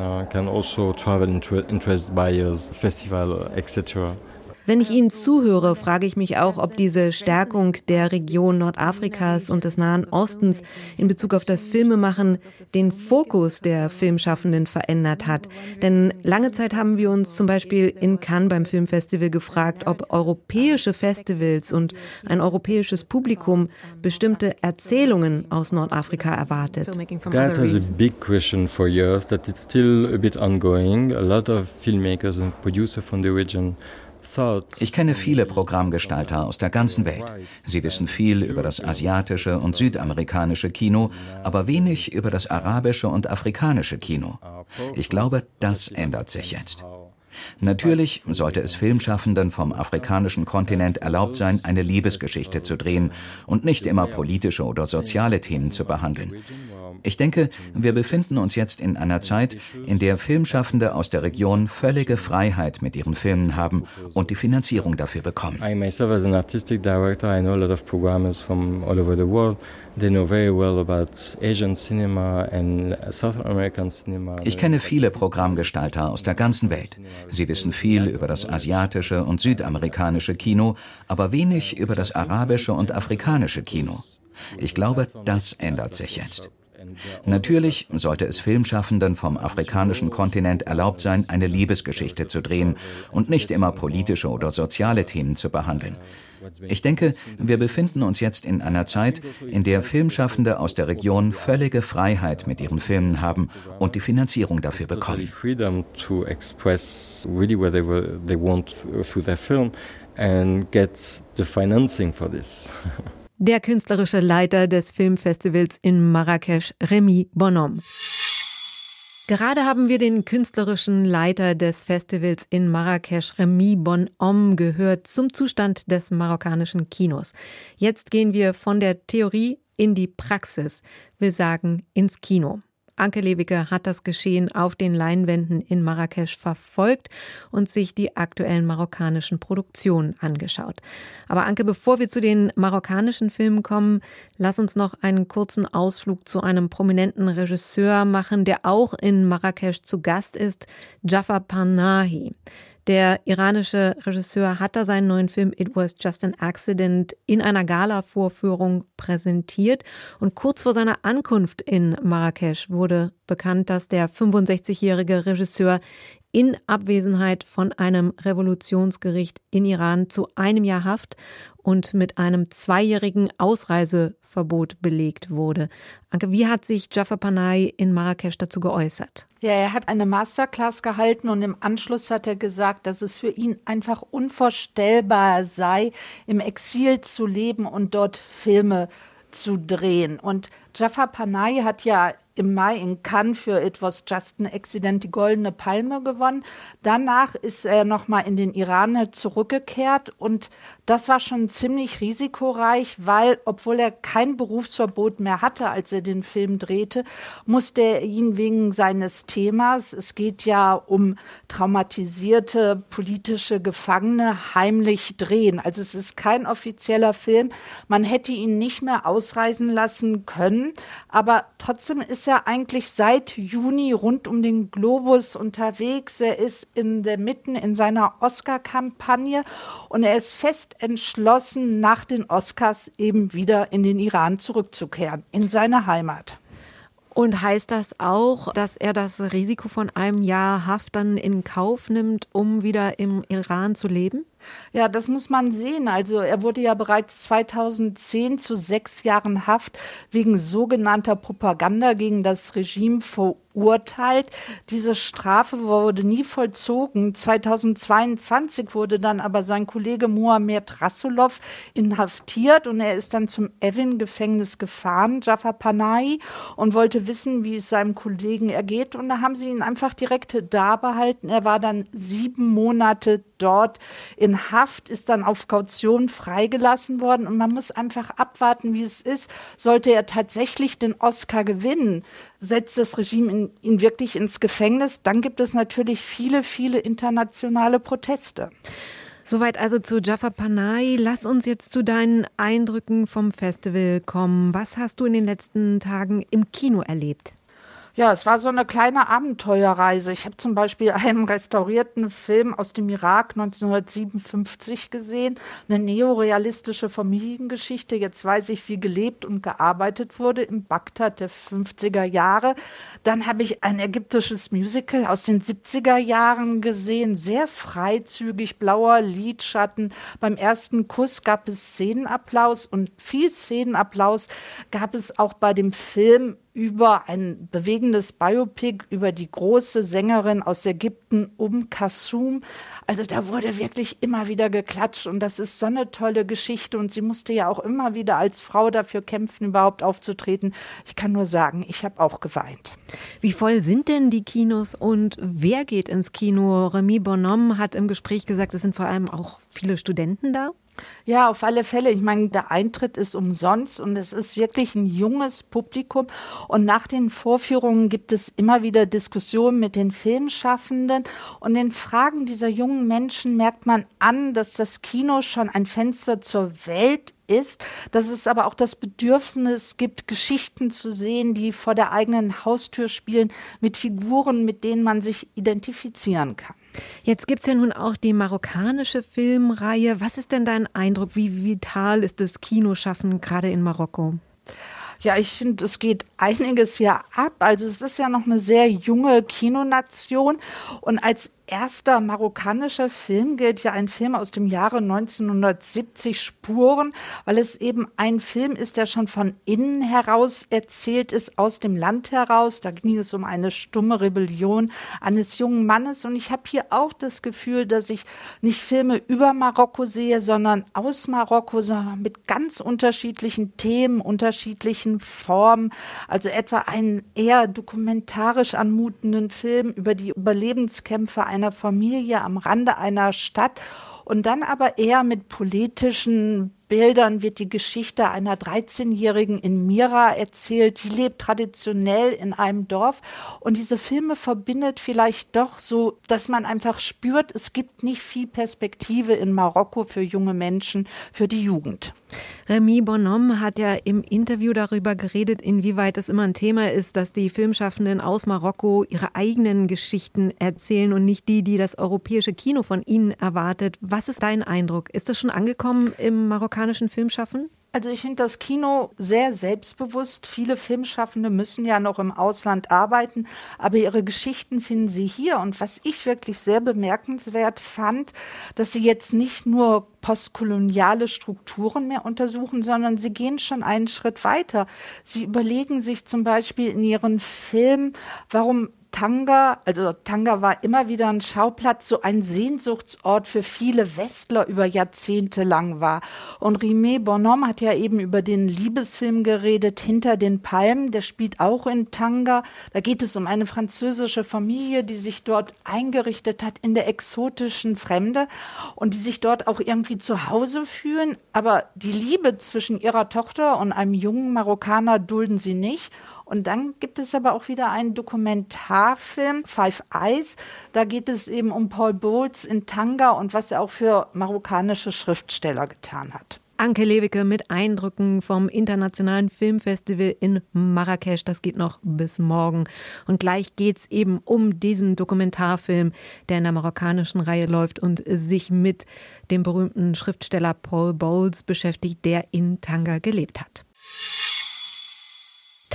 Wenn ich Ihnen zuhöre, frage ich mich auch, ob diese Stärkung der Region Nordafrikas und des Nahen Ostens in Bezug auf das Filmemachen den Fokus der Filmschaffenden verändert hat. Denn lange Zeit haben wir uns zum Beispiel in Cannes beim Filmfestival gefragt, ob europäische Festivals und ein europäisches Publikum bestimmte Erzählungen aus Nordafrika erwartet. That was a big question for years, that it's still a bit ongoing. A lot of filmmakers and producers from the region. Ich kenne viele Programmgestalter aus der ganzen Welt. Sie wissen viel über das asiatische und südamerikanische Kino, aber wenig über das arabische und afrikanische Kino. Ich glaube, das ändert sich jetzt. Natürlich sollte es Filmschaffenden vom afrikanischen Kontinent erlaubt sein, eine Liebesgeschichte zu drehen und nicht immer politische oder soziale Themen zu behandeln. Ich denke, wir befinden uns jetzt in einer Zeit, in der Filmschaffende aus der Region völlige Freiheit mit ihren Filmen haben und die Finanzierung dafür bekommen. I myself as an artistic director, I know a lot of programmers from all over the world. They know very well about Asian cinema and South American cinema. Ich kenne viele Programmgestalter aus der ganzen Welt. Sie wissen viel über das asiatische und südamerikanische Kino, aber wenig über das arabische und afrikanische Kino. Ich glaube, das ändert sich jetzt. Natürlich sollte es Filmschaffenden vom afrikanischen Kontinent erlaubt sein, eine Liebesgeschichte zu drehen und nicht immer politische oder soziale Themen zu behandeln. Ich denke, wir befinden uns jetzt in einer Zeit, in der Filmschaffende aus der Region völlige Freiheit mit ihren Filmen haben und die Finanzierung dafür bekommen. Freedom to express really what they were, they want through their film and get the financing for this. Der künstlerische Leiter des Filmfestivals in Marrakesch, Rémy Bonhomme. Gerade haben wir den künstlerischen Leiter des Festivals in Marrakesch, Rémy Bonhomme, gehört zum Zustand des marokkanischen Kinos. Jetzt gehen wir von der Theorie in die Praxis, will sagen ins Kino. Anke Lewicke hat das Geschehen auf den Leinwänden in Marrakesch verfolgt und sich die aktuellen marokkanischen Produktionen angeschaut. Aber Anke, bevor wir zu den marokkanischen Filmen kommen, lass uns noch einen kurzen Ausflug zu einem prominenten Regisseur machen, der auch in Marrakesch zu Gast ist, Jafar Panahi. Der iranische Regisseur hat da seinen neuen Film It Was Just an Accident in einer Gala-Vorführung präsentiert. Und kurz vor seiner Ankunft in Marrakesch wurde bekannt, dass der fünfundsechzigjährige Regisseur in Abwesenheit von einem Revolutionsgericht in Iran zu einem Jahr Haft und mit einem zweijährigen Ausreiseverbot belegt wurde. Anke, wie hat sich Jafar Panahi in Marrakesch dazu geäußert? Ja, er hat eine Masterclass gehalten und im Anschluss hat er gesagt, dass es für ihn einfach unvorstellbar sei, im Exil zu leben und dort Filme zu drehen. Und Jafar Panahi hat ja im Mai in Cannes für It Was Just an Accident die Goldene Palme gewonnen. Danach ist er nochmal in den Iran zurückgekehrt und das war schon ziemlich risikoreich, weil, obwohl er kein Berufsverbot mehr hatte, als er den Film drehte, musste er ihn wegen seines Themas, es geht ja um traumatisierte politische Gefangene, heimlich drehen. Also es ist kein offizieller Film. Man hätte ihn nicht mehr ausreisen lassen können, aber trotzdem ist er eigentlich seit Juni rund um den Globus unterwegs. Er ist in der mitten in seiner Oscar-Kampagne und er ist fest entschlossen, nach den Oscars eben wieder in den Iran zurückzukehren, in seine Heimat. Und heißt das auch, dass er das Risiko von einem Jahr Haft dann in Kauf nimmt, um wieder im Iran zu leben? Ja, das muss man sehen. Also er wurde ja bereits zweitausendzehn zu sechs Jahren Haft wegen sogenannter Propaganda gegen das Regime verurteilt. Diese Strafe wurde nie vollzogen. zweitausendzweiundzwanzig wurde dann aber sein Kollege Mohamed Rasulov inhaftiert und er ist dann zum Evin-Gefängnis gefahren, Jafar Panahi, und wollte wissen, wie es seinem Kollegen ergeht. Und da haben sie ihn einfach direkt da behalten. Er war dann sieben Monate dort in Haft, ist dann auf Kaution freigelassen worden und man muss einfach abwarten, wie es ist. Sollte er tatsächlich den Oscar gewinnen, setzt das Regime ihn, ihn wirklich ins Gefängnis, dann gibt es natürlich viele, viele internationale Proteste. Soweit also zu Jafar Panahi. Lass uns jetzt zu deinen Eindrücken vom Festival kommen. Was hast du in den letzten Tagen im Kino erlebt? Ja, es war so eine kleine Abenteuerreise. Ich habe zum Beispiel einen restaurierten Film aus dem Irak neunzehnhundertsiebenundfünfzig gesehen, eine neorealistische Familiengeschichte. Jetzt weiß ich, wie gelebt und gearbeitet wurde im Bagdad der fünfziger Jahre. Dann habe ich ein ägyptisches Musical aus den siebziger Jahren gesehen, sehr freizügig, blauer Lidschatten. Beim ersten Kuss gab es Szenenapplaus und viel Szenenapplaus gab es auch bei dem Film über ein bewegendes Biopic über die große Sängerin aus Ägypten, Umm Kulthum. Also da wurde wirklich immer wieder geklatscht und das ist so eine tolle Geschichte und sie musste ja auch immer wieder als Frau dafür kämpfen, überhaupt aufzutreten. Ich kann nur sagen, ich habe auch geweint. Wie voll sind denn die Kinos und wer geht ins Kino? Remy Bonhomme hat im Gespräch gesagt, es sind vor allem auch viele Studenten da. Ja, auf alle Fälle. Ich meine, der Eintritt ist umsonst und es ist wirklich ein junges Publikum. Und nach den Vorführungen gibt es immer wieder Diskussionen mit den Filmschaffenden. Und den Fragen dieser jungen Menschen merkt man an, dass das Kino schon ein Fenster zur Welt ist, dass es aber auch das Bedürfnis gibt, Geschichten zu sehen, die vor der eigenen Haustür spielen, mit Figuren, mit denen man sich identifizieren kann. Jetzt gibt es ja nun auch die marokkanische Filmreihe. Was ist denn dein Eindruck? Wie vital ist das Kinoschaffen gerade in Marokko? Ja, ich finde, es geht einiges ja ab. Also es ist ja noch eine sehr junge Kinonation und als erster marokkanischer Film gilt ja ein Film aus dem Jahre neunzehnhundertsiebzig Spuren, weil es eben ein Film ist, der schon von innen heraus erzählt ist, aus dem Land heraus. Da ging es um eine stumme Rebellion eines jungen Mannes und ich habe hier auch das Gefühl, dass ich nicht Filme über Marokko sehe, sondern aus Marokko, sondern mit ganz unterschiedlichen Themen, unterschiedlichen Formen. Also etwa einen eher dokumentarisch anmutenden Film über die Überlebenskämpfe einer einer Familie am Rande einer Stadt und dann aber eher mit politischen Bildern wird die Geschichte einer dreizehnjährigen in Mira erzählt. Die lebt traditionell in einem Dorf und diese Filme verbindet vielleicht doch so, dass man einfach spürt, es gibt nicht viel Perspektive in Marokko für junge Menschen, für die Jugend. Remy Bonhomme hat ja im Interview darüber geredet, inwieweit es immer ein Thema ist, dass die Filmschaffenden aus Marokko ihre eigenen Geschichten erzählen und nicht die, die das europäische Kino von ihnen erwartet. Was ist dein Eindruck? Ist das schon angekommen im marokkanischen Filmschaffen? Also ich finde das Kino sehr selbstbewusst. Viele Filmschaffende müssen ja noch im Ausland arbeiten, aber ihre Geschichten finden sie hier. Und was ich wirklich sehr bemerkenswert fand, dass sie jetzt nicht nur postkoloniale Strukturen mehr untersuchen, sondern sie gehen schon einen Schritt weiter. Sie überlegen sich zum Beispiel in ihren Filmen, warum Tanga, also Tanga war immer wieder ein Schauplatz, so ein Sehnsuchtsort für viele Westler über Jahrzehnte lang war. Und Remy Bonhomme hat ja eben über den Liebesfilm geredet, Hinter den Palmen, der spielt auch in Tanga. Da geht es um eine französische Familie, die sich dort eingerichtet hat in der exotischen Fremde und die sich dort auch irgendwie zu Hause fühlen. Aber die Liebe zwischen ihrer Tochter und einem jungen Marokkaner dulden sie nicht. Und dann gibt es aber auch wieder einen Dokumentarfilm, Five Eyes. Da geht es eben um Paul Bowles in Tanga und was er auch für marokkanische Schriftsteller getan hat. Anke Lewicke mit Eindrücken vom Internationalen Filmfestival in Marrakesch. Das geht noch bis morgen. Und gleich geht's eben um diesen Dokumentarfilm, der in der marokkanischen Reihe läuft und sich mit dem berühmten Schriftsteller Paul Bowles beschäftigt, der in Tanga gelebt hat.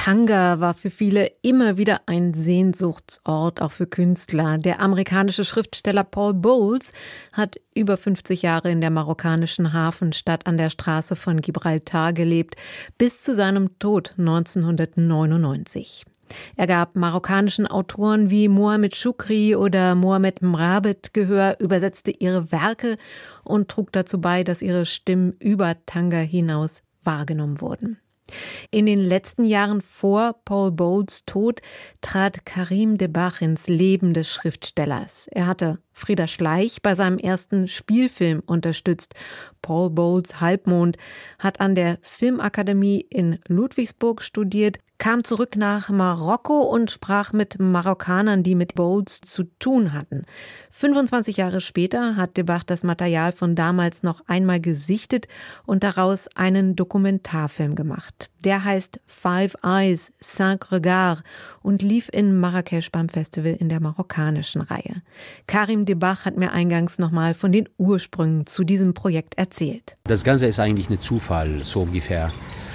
Tanger war für viele immer wieder ein Sehnsuchtsort, auch für Künstler. Der amerikanische Schriftsteller Paul Bowles hat über fünfzig Jahre in der marokkanischen Hafenstadt an der Straße von Gibraltar gelebt, bis zu seinem Tod neunzehnhundertneunundneunzig. Er gab marokkanischen Autoren wie Mohamed Choukri oder Mohamed Mrabet Gehör, übersetzte ihre Werke und trug dazu bei, dass ihre Stimmen über Tanger hinaus wahrgenommen wurden. In den letzten Jahren vor Paul Bowles Tod trat Karim Debach ins Leben des Schriftstellers. Er hatte Frieder Schleich bei seinem ersten Spielfilm unterstützt. Paul Bowles Halbmond hat an der Filmakademie in Ludwigsburg studiert, kam zurück nach Marokko und sprach mit Marokkanern, die mit Bowles zu tun hatten. fünfundzwanzig Jahre später hat Debach das Material von damals noch einmal gesichtet und daraus einen Dokumentarfilm gemacht. Der heißt Five Eyes, Cinq Regards und lief in Marrakesch beim Festival in der marokkanischen Reihe. Karim Debach hat mir eingangs nochmal von den Ursprüngen zu diesem Projekt erzählt. Das Ganze ist eigentlich ein Zufall, so ungefähr.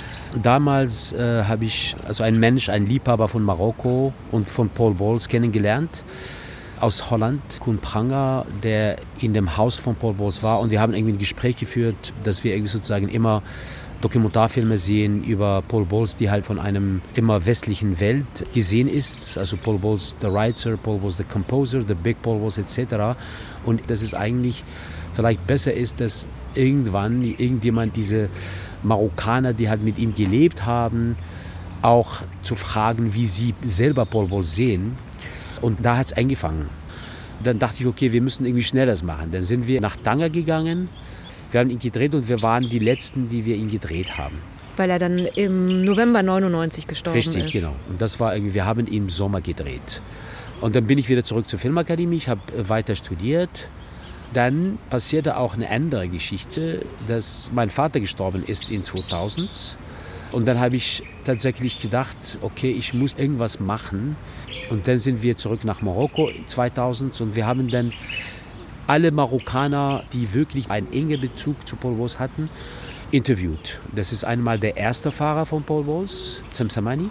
Damals äh, habe ich also einen Mensch, einen Liebhaber von Marokko und von Paul Bowles kennengelernt, aus Holland, Koen Pranger, der in dem Haus von Paul Bowles war. Und wir haben irgendwie ein Gespräch geführt, dass wir irgendwie sozusagen immer Dokumentarfilme sehen über Paul Bowles, die halt von einem immer westlichen Welt gesehen ist. Also Paul Bowles, the writer, Paul Bowles, the composer, the big Paul Bowles et cetera. Und dass es eigentlich vielleicht besser ist, dass irgendwann irgendjemand diese Marokkaner, die halt mit ihm gelebt haben, auch zu fragen, wie sie selber Paul Bowles sehen. Und da hat es angefangen. Dann dachte ich, okay, wir müssen irgendwie schnell das machen. Dann sind wir nach Tanger gegangen. Wir haben ihn gedreht und wir waren die Letzten, die wir ihn gedreht haben. Weil er dann im November neunundneunzig gestorben Richtig, ist. Richtig, genau. Und das war irgendwie, wir haben ihn im Sommer gedreht. Und dann bin ich wieder zurück zur Filmakademie, ich habe weiter studiert. Dann passierte auch eine andere Geschichte, dass mein Vater gestorben ist in zweitausend. Und dann habe ich tatsächlich gedacht, okay, ich muss irgendwas machen. Und dann sind wir zurück nach Marokko zweitausend und wir haben dann alle Marokkaner, die wirklich einen engen Bezug zu Paul Bowles hatten, interviewt. Das ist einmal der erste Fahrer von Paul Bowles, Zemzamani,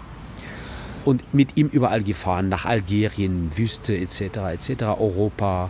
und mit ihm überall gefahren, nach Algerien, Wüste et cetera et cetera, Europa.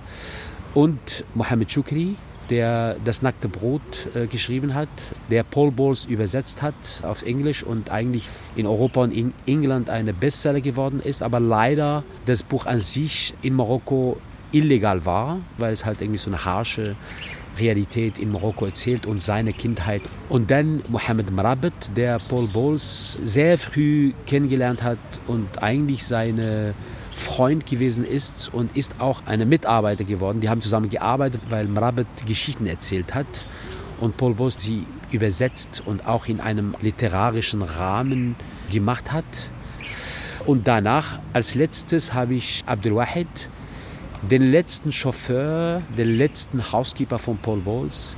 Und Mohamed Choukri, der das nackte Brot äh, geschrieben hat, der Paul Bowles übersetzt hat auf Englisch und eigentlich in Europa und in England eine Bestseller geworden ist, aber leider das Buch an sich in Marokko illegal war, weil es halt irgendwie so eine harsche Realität in Marokko erzählt und seine Kindheit. Und dann Mohamed Mrabet, der Paul Bowles sehr früh kennengelernt hat und eigentlich seine Freund gewesen ist und ist auch eine Mitarbeiter geworden. Die haben zusammen gearbeitet, weil Mrabet Geschichten erzählt hat und Paul Bowles sie übersetzt und auch in einem literarischen Rahmen gemacht hat. Und danach, als letztes, habe ich Abdelwahid, den letzten Chauffeur, den letzten Housekeeper von Paul Bowles,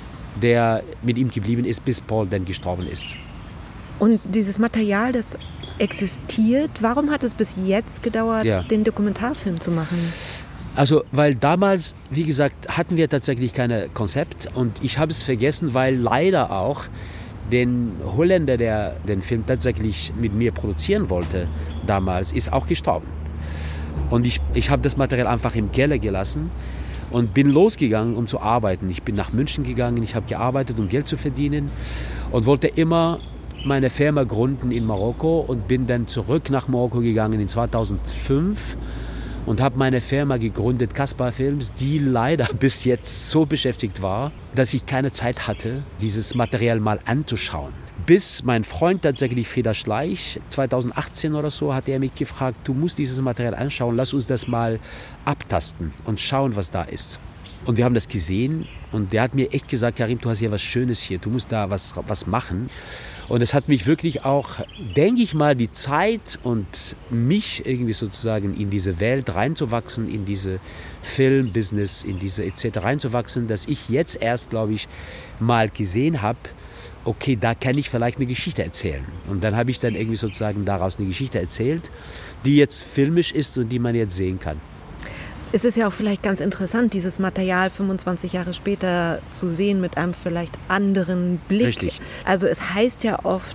der mit ihm geblieben ist, bis Paul dann gestorben ist. Und dieses Material, das existiert, warum hat es bis jetzt gedauert, ja. den Dokumentarfilm zu machen? Also, weil damals, wie gesagt, hatten wir tatsächlich kein Konzept und ich habe es vergessen, weil leider auch den Holländer, der den Film tatsächlich mit mir produzieren wollte, damals, ist auch gestorben. Und ich, ich habe das Material einfach im Keller gelassen und bin losgegangen, um zu arbeiten. Ich bin nach München gegangen, ich habe gearbeitet, um Geld zu verdienen und wollte immer meine Firma gründen in Marokko und bin dann zurück nach Marokko gegangen in zweitausendfünf und habe meine Firma gegründet, Kaspar Films, die leider bis jetzt so beschäftigt war, dass ich keine Zeit hatte, dieses Material mal anzuschauen. Bis mein Freund tatsächlich Frieder Schleich, zweitausendachtzehn oder so, hat er mich gefragt, du musst dieses Material anschauen, lass uns das mal abtasten und schauen, was da ist. Und wir haben das gesehen und der hat mir echt gesagt, Karim, du hast hier was Schönes hier, du musst da was, was machen. Und es hat mich wirklich auch, denke ich mal, die Zeit und mich irgendwie sozusagen in diese Welt reinzuwachsen, in diese Filmbusiness, in diese et cetera reinzuwachsen, dass ich jetzt erst, glaube ich, mal gesehen habe, okay, da kann ich vielleicht eine Geschichte erzählen. Und dann habe ich dann irgendwie sozusagen daraus eine Geschichte erzählt, die jetzt filmisch ist und die man jetzt sehen kann. Es ist ja auch vielleicht ganz interessant, dieses Material fünfundzwanzig Jahre später zu sehen mit einem vielleicht anderen Blick. Richtig. Also es heißt ja oft,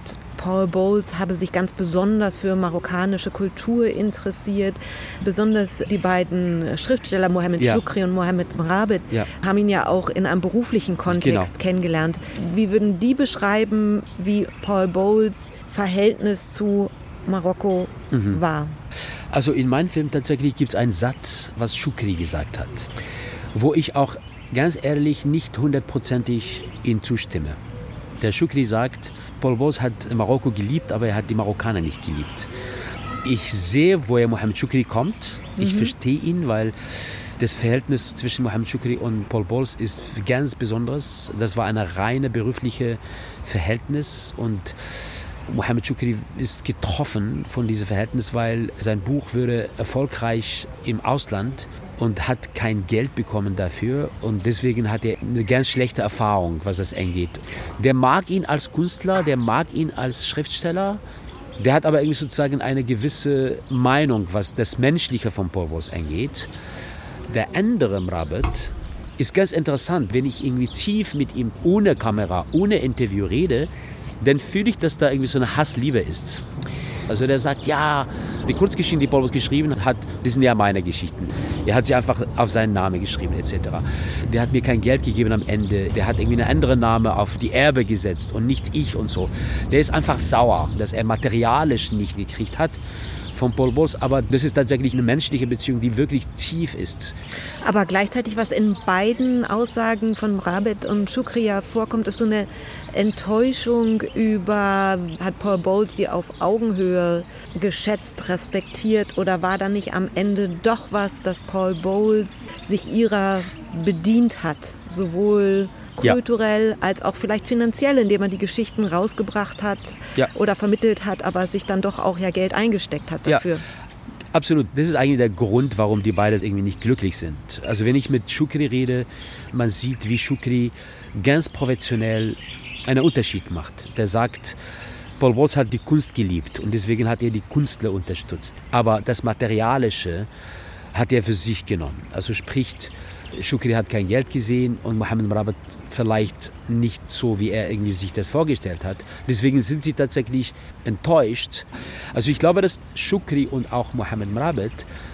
Paul Bowles habe sich ganz besonders für marokkanische Kultur interessiert. Besonders die beiden Schriftsteller Mohamed Ja. Choukry und Mohamed Mrabit Ja. haben ihn ja auch in einem beruflichen Kontext Genau. kennengelernt. Wie würden die beschreiben, wie Paul Bowles Verhältnis zu Marokko Mhm. war? Also in meinem Film tatsächlich gibt es einen Satz, was Choukry gesagt hat, wo ich auch ganz ehrlich nicht hundertprozentig ihm zustimme. Der Choukry sagt, Paul Bowles hat Marokko geliebt, aber er hat die Marokkaner nicht geliebt. Ich sehe, woher Mohamed Choukry kommt. Ich Mhm. verstehe ihn, weil das Verhältnis zwischen Mohamed Choukry und Paul Bowles ist ganz besonderes. Das war ein reine berufliche Verhältnis und Mohamed Choukry ist getroffen von diesem Verhältnis, weil sein Buch wurde erfolgreich im Ausland und hat kein Geld bekommen dafür und deswegen hat er eine ganz schlechte Erfahrung, was das angeht. Der mag ihn als Künstler, der mag ihn als Schriftsteller, der hat aber irgendwie sozusagen eine gewisse Meinung, was das Menschliche von Paul Bowles angeht. Der andere Mrabit ist ganz interessant, wenn ich irgendwie tief mit ihm ohne Kamera, ohne Interview rede, dann fühle ich, dass da irgendwie so eine Hassliebe ist. Also der sagt, ja, die Kurzgeschichten, die Paul Bowles geschrieben hat, das sind ja meine Geschichten. Er hat sie einfach auf seinen Namen geschrieben et cetera. Der hat mir kein Geld gegeben am Ende. Der hat irgendwie einen anderen Namen auf die Erbe gesetzt und nicht ich und so. Der ist einfach sauer, dass er materialisch nicht gekriegt hat von Paul Bowles, aber das ist tatsächlich eine menschliche Beziehung, die wirklich tief ist. Aber gleichzeitig, was in beiden Aussagen von Mrabit und Choukry ja vorkommt, ist so eine Enttäuschung über, hat Paul Bowles sie auf Augenhöhe geschätzt, respektiert oder war da nicht am Ende doch was, dass Paul Bowles sich ihrer bedient hat, sowohl kulturell ja. als auch vielleicht finanziell, indem er die Geschichten rausgebracht hat ja. oder vermittelt hat, aber sich dann doch auch ja Geld eingesteckt hat dafür. Ja. Absolut. Das ist eigentlich der Grund, warum die beiden irgendwie nicht glücklich sind. Also wenn ich mit Choukry rede, man sieht, wie Choukry ganz professionell einen Unterschied macht. Der sagt, Paul Bowles hat die Kunst geliebt und deswegen hat er die Künstler unterstützt. Aber das Materialische hat er für sich genommen. Also spricht, Choukry hat kein Geld gesehen und Mohamed Mrabit vielleicht nicht so, wie er irgendwie sich das vorgestellt hat. Deswegen sind sie tatsächlich enttäuscht. Also ich glaube, dass Choukry und auch Mohamed Mrabit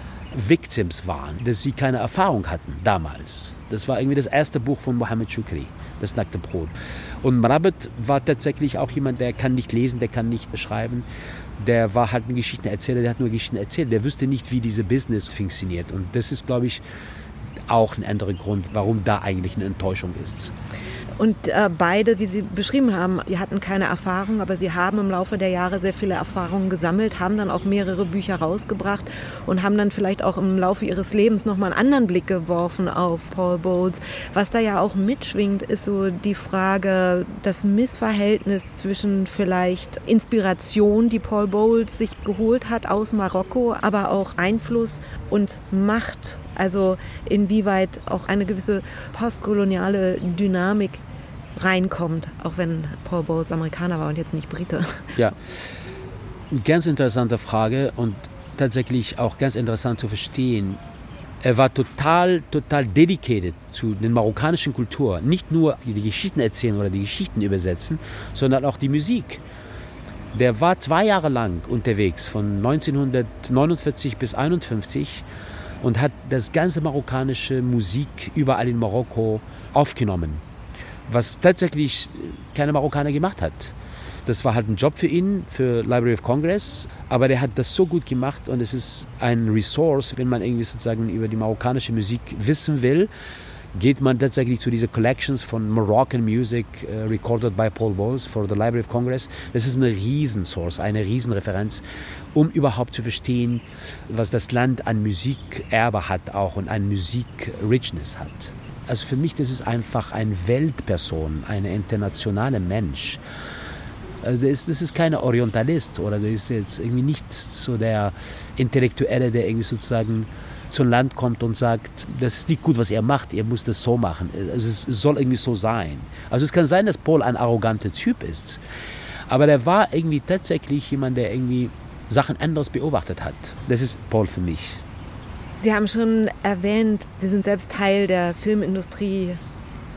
Victims waren, dass sie keine Erfahrung hatten damals. Das war irgendwie das erste Buch von Mohamed Choukry, das nackte Brot. Und Mrabit war tatsächlich auch jemand, der kann nicht lesen, der kann nicht beschreiben. Der war halt ein Geschichtenerzähler, der hat nur Geschichten erzählt. Der wusste nicht, wie diese Business funktioniert. Und das ist, glaube ich, auch ein anderer Grund, warum da eigentlich eine Enttäuschung ist. Und äh, beide, wie Sie beschrieben haben, die hatten keine Erfahrung, aber sie haben im Laufe der Jahre sehr viele Erfahrungen gesammelt, haben dann auch mehrere Bücher rausgebracht und haben dann vielleicht auch im Laufe ihres Lebens nochmal einen anderen Blick geworfen auf Paul Bowles. Was da ja auch mitschwingt, ist so die Frage, das Missverhältnis zwischen vielleicht Inspiration, die Paul Bowles sich geholt hat aus Marokko, aber auch Einfluss und Macht. Also inwieweit auch eine gewisse postkoloniale Dynamik reinkommt, auch wenn Paul Bowles Amerikaner war und jetzt nicht Brite. Ja, ganz interessante Frage und tatsächlich auch ganz interessant zu verstehen. Er war total, total dedicated zu der marokkanischen Kultur. Nicht nur die Geschichten erzählen oder die Geschichten übersetzen, sondern auch die Musik. Der war zwei Jahre lang unterwegs, von neunzehnhundertneunundvierzig bis einundfünfzig und hat das ganze marokkanische Musik überall in Marokko aufgenommen, was tatsächlich keine Marokkaner gemacht hat. Das war halt ein Job für ihn, für Library of Congress, aber der hat das so gut gemacht und es ist ein Resource, wenn man irgendwie sozusagen über die marokkanische Musik wissen will, geht man tatsächlich zu diesen Collections von Moroccan Music, uh, recorded by Paul Bowles for the Library of Congress. Das ist eine Riesensource, eine Riesenreferenz, um überhaupt zu verstehen, was das Land an Musikerbe hat auch und an Musik-Richness hat. Also für mich, das ist einfach eine Weltperson, ein internationaler Mensch. Also das ist, das ist kein Orientalist oder das ist jetzt irgendwie nicht so der Intellektuelle, der irgendwie sozusagen zum Land kommt und sagt, das ist nicht gut, was er macht, er muss das so machen. Also es soll irgendwie so sein. Also es kann sein, dass Paul ein arroganter Typ ist, aber der war irgendwie tatsächlich jemand, der irgendwie Sachen anders beobachtet hat. Das ist Paul für mich. Sie haben schon erwähnt, Sie sind selbst Teil der Filmindustrie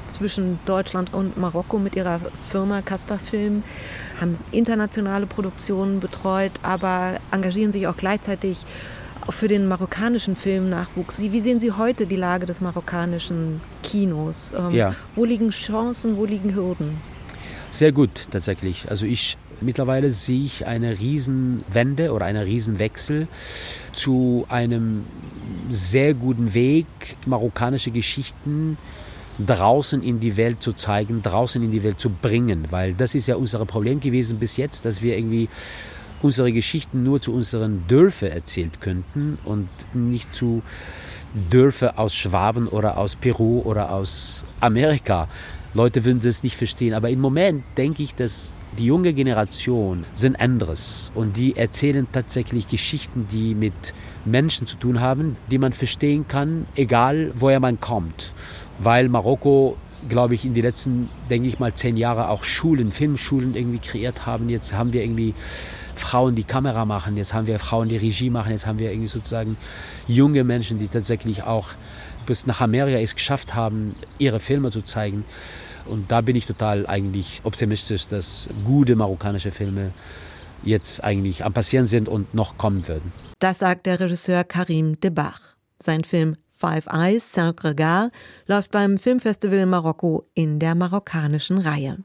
zwischen Deutschland und Marokko mit ihrer Firma Caspar Film, haben internationale Produktionen betreut, aber engagieren sich auch gleichzeitig für den marokkanischen Filmnachwuchs. Wie sehen Sie heute die Lage des marokkanischen Kinos? Ähm, ja. Wo liegen Chancen, wo liegen Hürden? Sehr gut, tatsächlich. Also ich mittlerweile sehe ich eine Riesenwende oder einen Riesenwechsel zu einem sehr guten Weg, marokkanische Geschichten draußen in die Welt zu zeigen, draußen in die Welt zu bringen. Weil das ist ja unser Problem gewesen bis jetzt, dass wir irgendwie unsere Geschichten nur zu unseren Dörfern erzählt könnten und nicht zu Dörfern aus Schwaben oder aus Peru oder aus Amerika. Leute würden das nicht verstehen. Aber im Moment denke ich, dass die junge Generation sind anderes. Und die erzählen tatsächlich Geschichten, die mit Menschen zu tun haben, die man verstehen kann, egal woher man kommt. Weil Marokko, glaube ich, in den letzten, denke ich mal, zehn Jahren auch Schulen, Filmschulen irgendwie kreiert haben. Jetzt haben wir irgendwie Frauen, die Kamera machen. Jetzt haben wir Frauen, die Regie machen. Jetzt haben wir irgendwie sozusagen junge Menschen, die tatsächlich auch bis nach Amerika es geschafft haben, ihre Filme zu zeigen. Und da bin ich total eigentlich optimistisch, dass gute marokkanische Filme jetzt eigentlich am Passieren sind und noch kommen werden. Das sagt der Regisseur Karim Debach. Sein Film Five Eyes, Cinq Regards läuft beim Filmfestival in Marokko in der marokkanischen Reihe.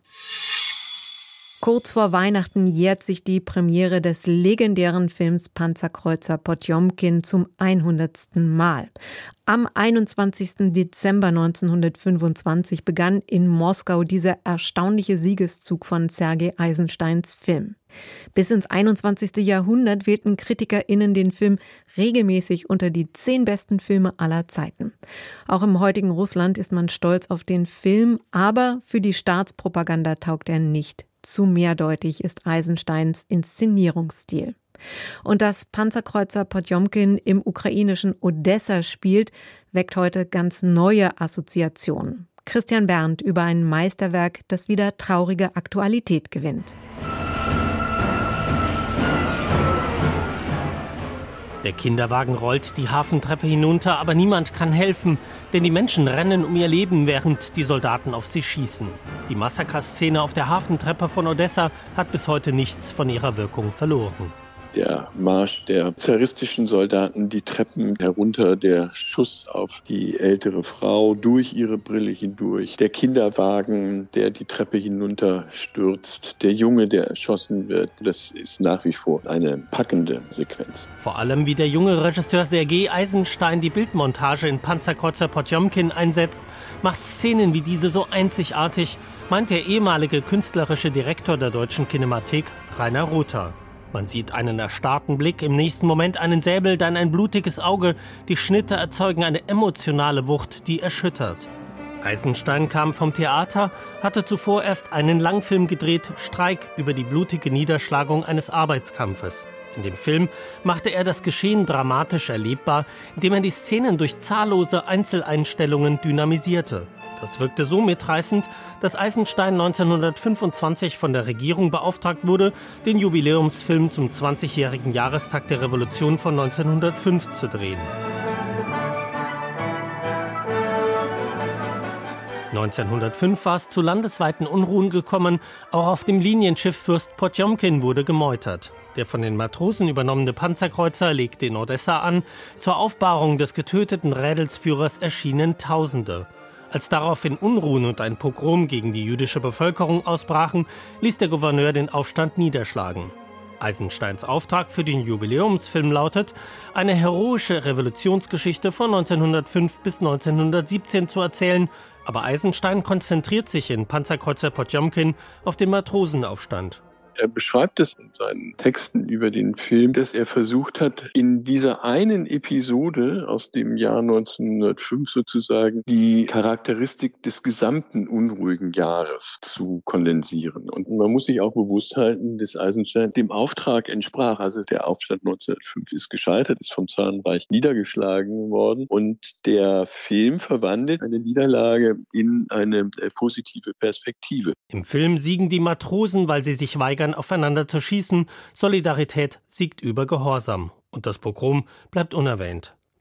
Kurz vor Weihnachten jährt sich die Premiere des legendären Films Panzerkreuzer Potjomkin zum hundertsten Mal. Am einundzwanzigsten Dezember neunzehnhundertfünfundzwanzig begann in Moskau dieser erstaunliche Siegeszug von Sergei Eisensteins Film. Bis ins einundzwanzigste Jahrhundert wählten KritikerInnen den Film regelmäßig unter die zehn besten Filme aller Zeiten. Auch im heutigen Russland ist man stolz auf den Film, aber für die Staatspropaganda taugt er nicht. Zu mehrdeutig ist Eisensteins Inszenierungsstil. Und dass Panzerkreuzer Potjomkin im ukrainischen Odessa spielt, weckt heute ganz neue Assoziationen. Christian Berndt über ein Meisterwerk, das wieder traurige Aktualität gewinnt. Der Kinderwagen rollt die Hafentreppe hinunter, aber niemand kann helfen, denn die Menschen rennen um ihr Leben, während die Soldaten auf sie schießen. Die Massakerszene auf der Hafentreppe von Odessa hat bis heute nichts von ihrer Wirkung verloren. Der Marsch der zaristischen Soldaten die Treppen herunter, der Schuss auf die ältere Frau durch ihre Brille hindurch, der Kinderwagen, der die Treppe hinunter stürzt, der Junge, der erschossen wird, das ist nach wie vor eine packende Sequenz. Vor allem wie der junge Regisseur Sergei Eisenstein die Bildmontage in Panzerkreuzer Potjomkin einsetzt, macht Szenen wie diese so einzigartig, meint der ehemalige künstlerische Direktor der Deutschen Kinemathek, Rainer Rother. Man sieht einen erstarrten Blick, im nächsten Moment einen Säbel, dann ein blutiges Auge. Die Schnitte erzeugen eine emotionale Wucht, die erschüttert. Eisenstein kam vom Theater, hatte zuvor erst einen Langfilm gedreht, Streik, über die blutige Niederschlagung eines Arbeitskampfes. In dem Film machte er das Geschehen dramatisch erlebbar, indem er die Szenen durch zahllose Einzeleinstellungen dynamisierte. Das wirkte so mitreißend, dass Eisenstein neunzehnhundertfünfundzwanzig von der Regierung beauftragt wurde, den Jubiläumsfilm zum zwanzigjährigen Jahrestag der Revolution von neunzehnhundertfünf zu drehen. neunzehnhundertfünf war es zu landesweiten Unruhen gekommen, auch auf dem Linienschiff Fürst Potjomkin wurde gemeutert. Der von den Matrosen übernommene Panzerkreuzer legte in Odessa an, zur Aufbahrung des getöteten Rädelsführers erschienen Tausende. Als daraufhin Unruhen und ein Pogrom gegen die jüdische Bevölkerung ausbrachen, ließ der Gouverneur den Aufstand niederschlagen. Eisensteins Auftrag für den Jubiläumsfilm lautet, eine heroische Revolutionsgeschichte von neunzehnhundertfünf bis neunzehnhundertsiebzehn zu erzählen, aber Eisenstein konzentriert sich in Panzerkreuzer Potjomkin auf den Matrosenaufstand. Er beschreibt es in seinen Texten über den Film, dass er versucht hat, in dieser einen Episode aus dem Jahr neunzehnhundertfünf sozusagen die Charakteristik des gesamten unruhigen Jahres zu kondensieren. Und man muss sich auch bewusst halten, dass Eisenstein dem Auftrag entsprach. Also der Aufstand neunzehnhundertfünf ist gescheitert, ist vom Zarenreich niedergeschlagen worden und der Film verwandelt eine Niederlage in eine positive Perspektive. Im Film siegen die Matrosen, weil sie sich weigern, aufeinander zu schießen. Solidarität siegt über Gehorsam. Und das Pogrom bleibt unerwähnt.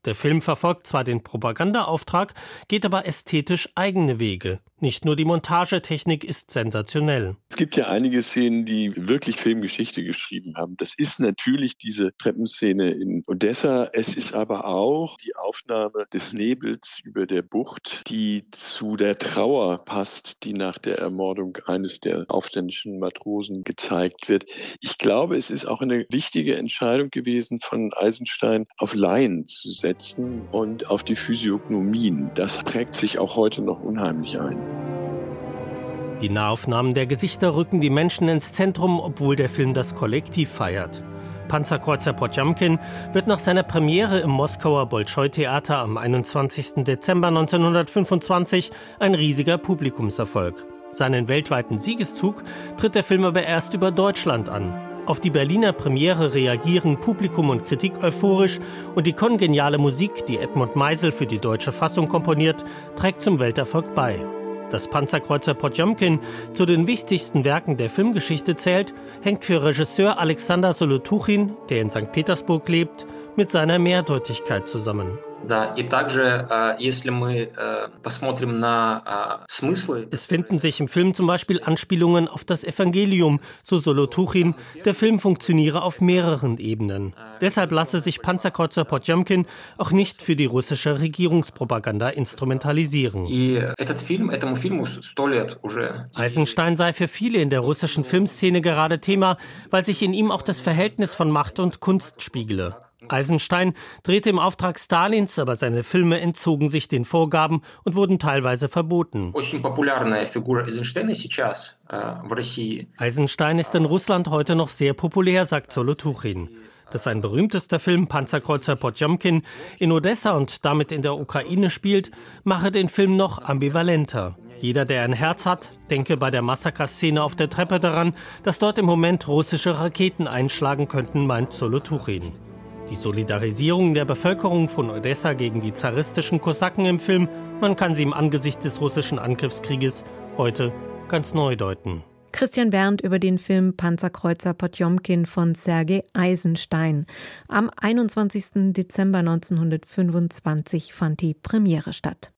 Der Film verfolgt zwar den Propagandaauftrag, geht aber ästhetisch eigene Wege. Nicht nur die Montagetechnik ist sensationell. Es gibt ja einige Szenen, die wirklich Filmgeschichte geschrieben haben. Das ist natürlich diese Treppenszene in Odessa. Es ist aber auch die Aufnahme des Nebels über der Bucht, die zu der Trauer passt, die nach der Ermordung eines der aufständischen Matrosen gezeigt wird. Ich glaube, es ist auch eine wichtige Entscheidung gewesen von Eisenstein, auf Laien zu setzen und auf die Physiognomien. Das prägt sich auch heute noch unheimlich ein. Die Nahaufnahmen der Gesichter rücken die Menschen ins Zentrum, obwohl der Film das Kollektiv feiert. Panzerkreuzer Potjomkin wird nach seiner Premiere im Moskauer Bolschoi-Theater am einundzwanzigsten Dezember neunzehnhundertfünfundzwanzig ein riesiger Publikumserfolg. Seinen weltweiten Siegeszug tritt der Film aber erst über Deutschland an. Auf die Berliner Premiere reagieren Publikum und Kritik euphorisch und die kongeniale Musik, die Edmund Meisel für die deutsche Fassung komponiert, trägt zum Welterfolg bei. Dass Panzerkreuzer Potjomkin zu den wichtigsten Werken der Filmgeschichte zählt, hängt für Regisseur Alexander Solotuchin, der in Sankt Petersburg lebt, mit seiner Mehrdeutigkeit zusammen. Es finden sich im Film zum Beispiel Anspielungen auf das Evangelium, so Solotuchin. Der Film funktioniere auf mehreren Ebenen. Deshalb lasse sich Panzerkreuzer Potjomkin auch nicht für die russische Regierungspropaganda instrumentalisieren. Eisenstein sei für viele in der russischen Filmszene gerade Thema, weil sich in ihm auch das Verhältnis von Macht und Kunst spiegele. Eisenstein drehte im Auftrag Stalins, aber seine Filme entzogen sich den Vorgaben und wurden teilweise verboten. Eisenstein ist in Russland heute noch sehr populär, sagt Solotuchin. Dass sein berühmtester Film Panzerkreuzer Potjomkin in Odessa und damit in der Ukraine spielt, mache den Film noch ambivalenter. Jeder, der ein Herz hat, denke bei der Massakerszene auf der Treppe daran, dass dort im Moment russische Raketen einschlagen könnten, meint Solotuchin. Die Solidarisierung der Bevölkerung von Odessa gegen die zaristischen Kosaken im Film, man kann sie im Angesicht des russischen Angriffskrieges heute ganz neu deuten. Christian Berndt über den Film Panzerkreuzer Potjomkin von Sergei Eisenstein. Am einundzwanzigsten Dezember neunzehnhundertfünfundzwanzig fand die Premiere statt.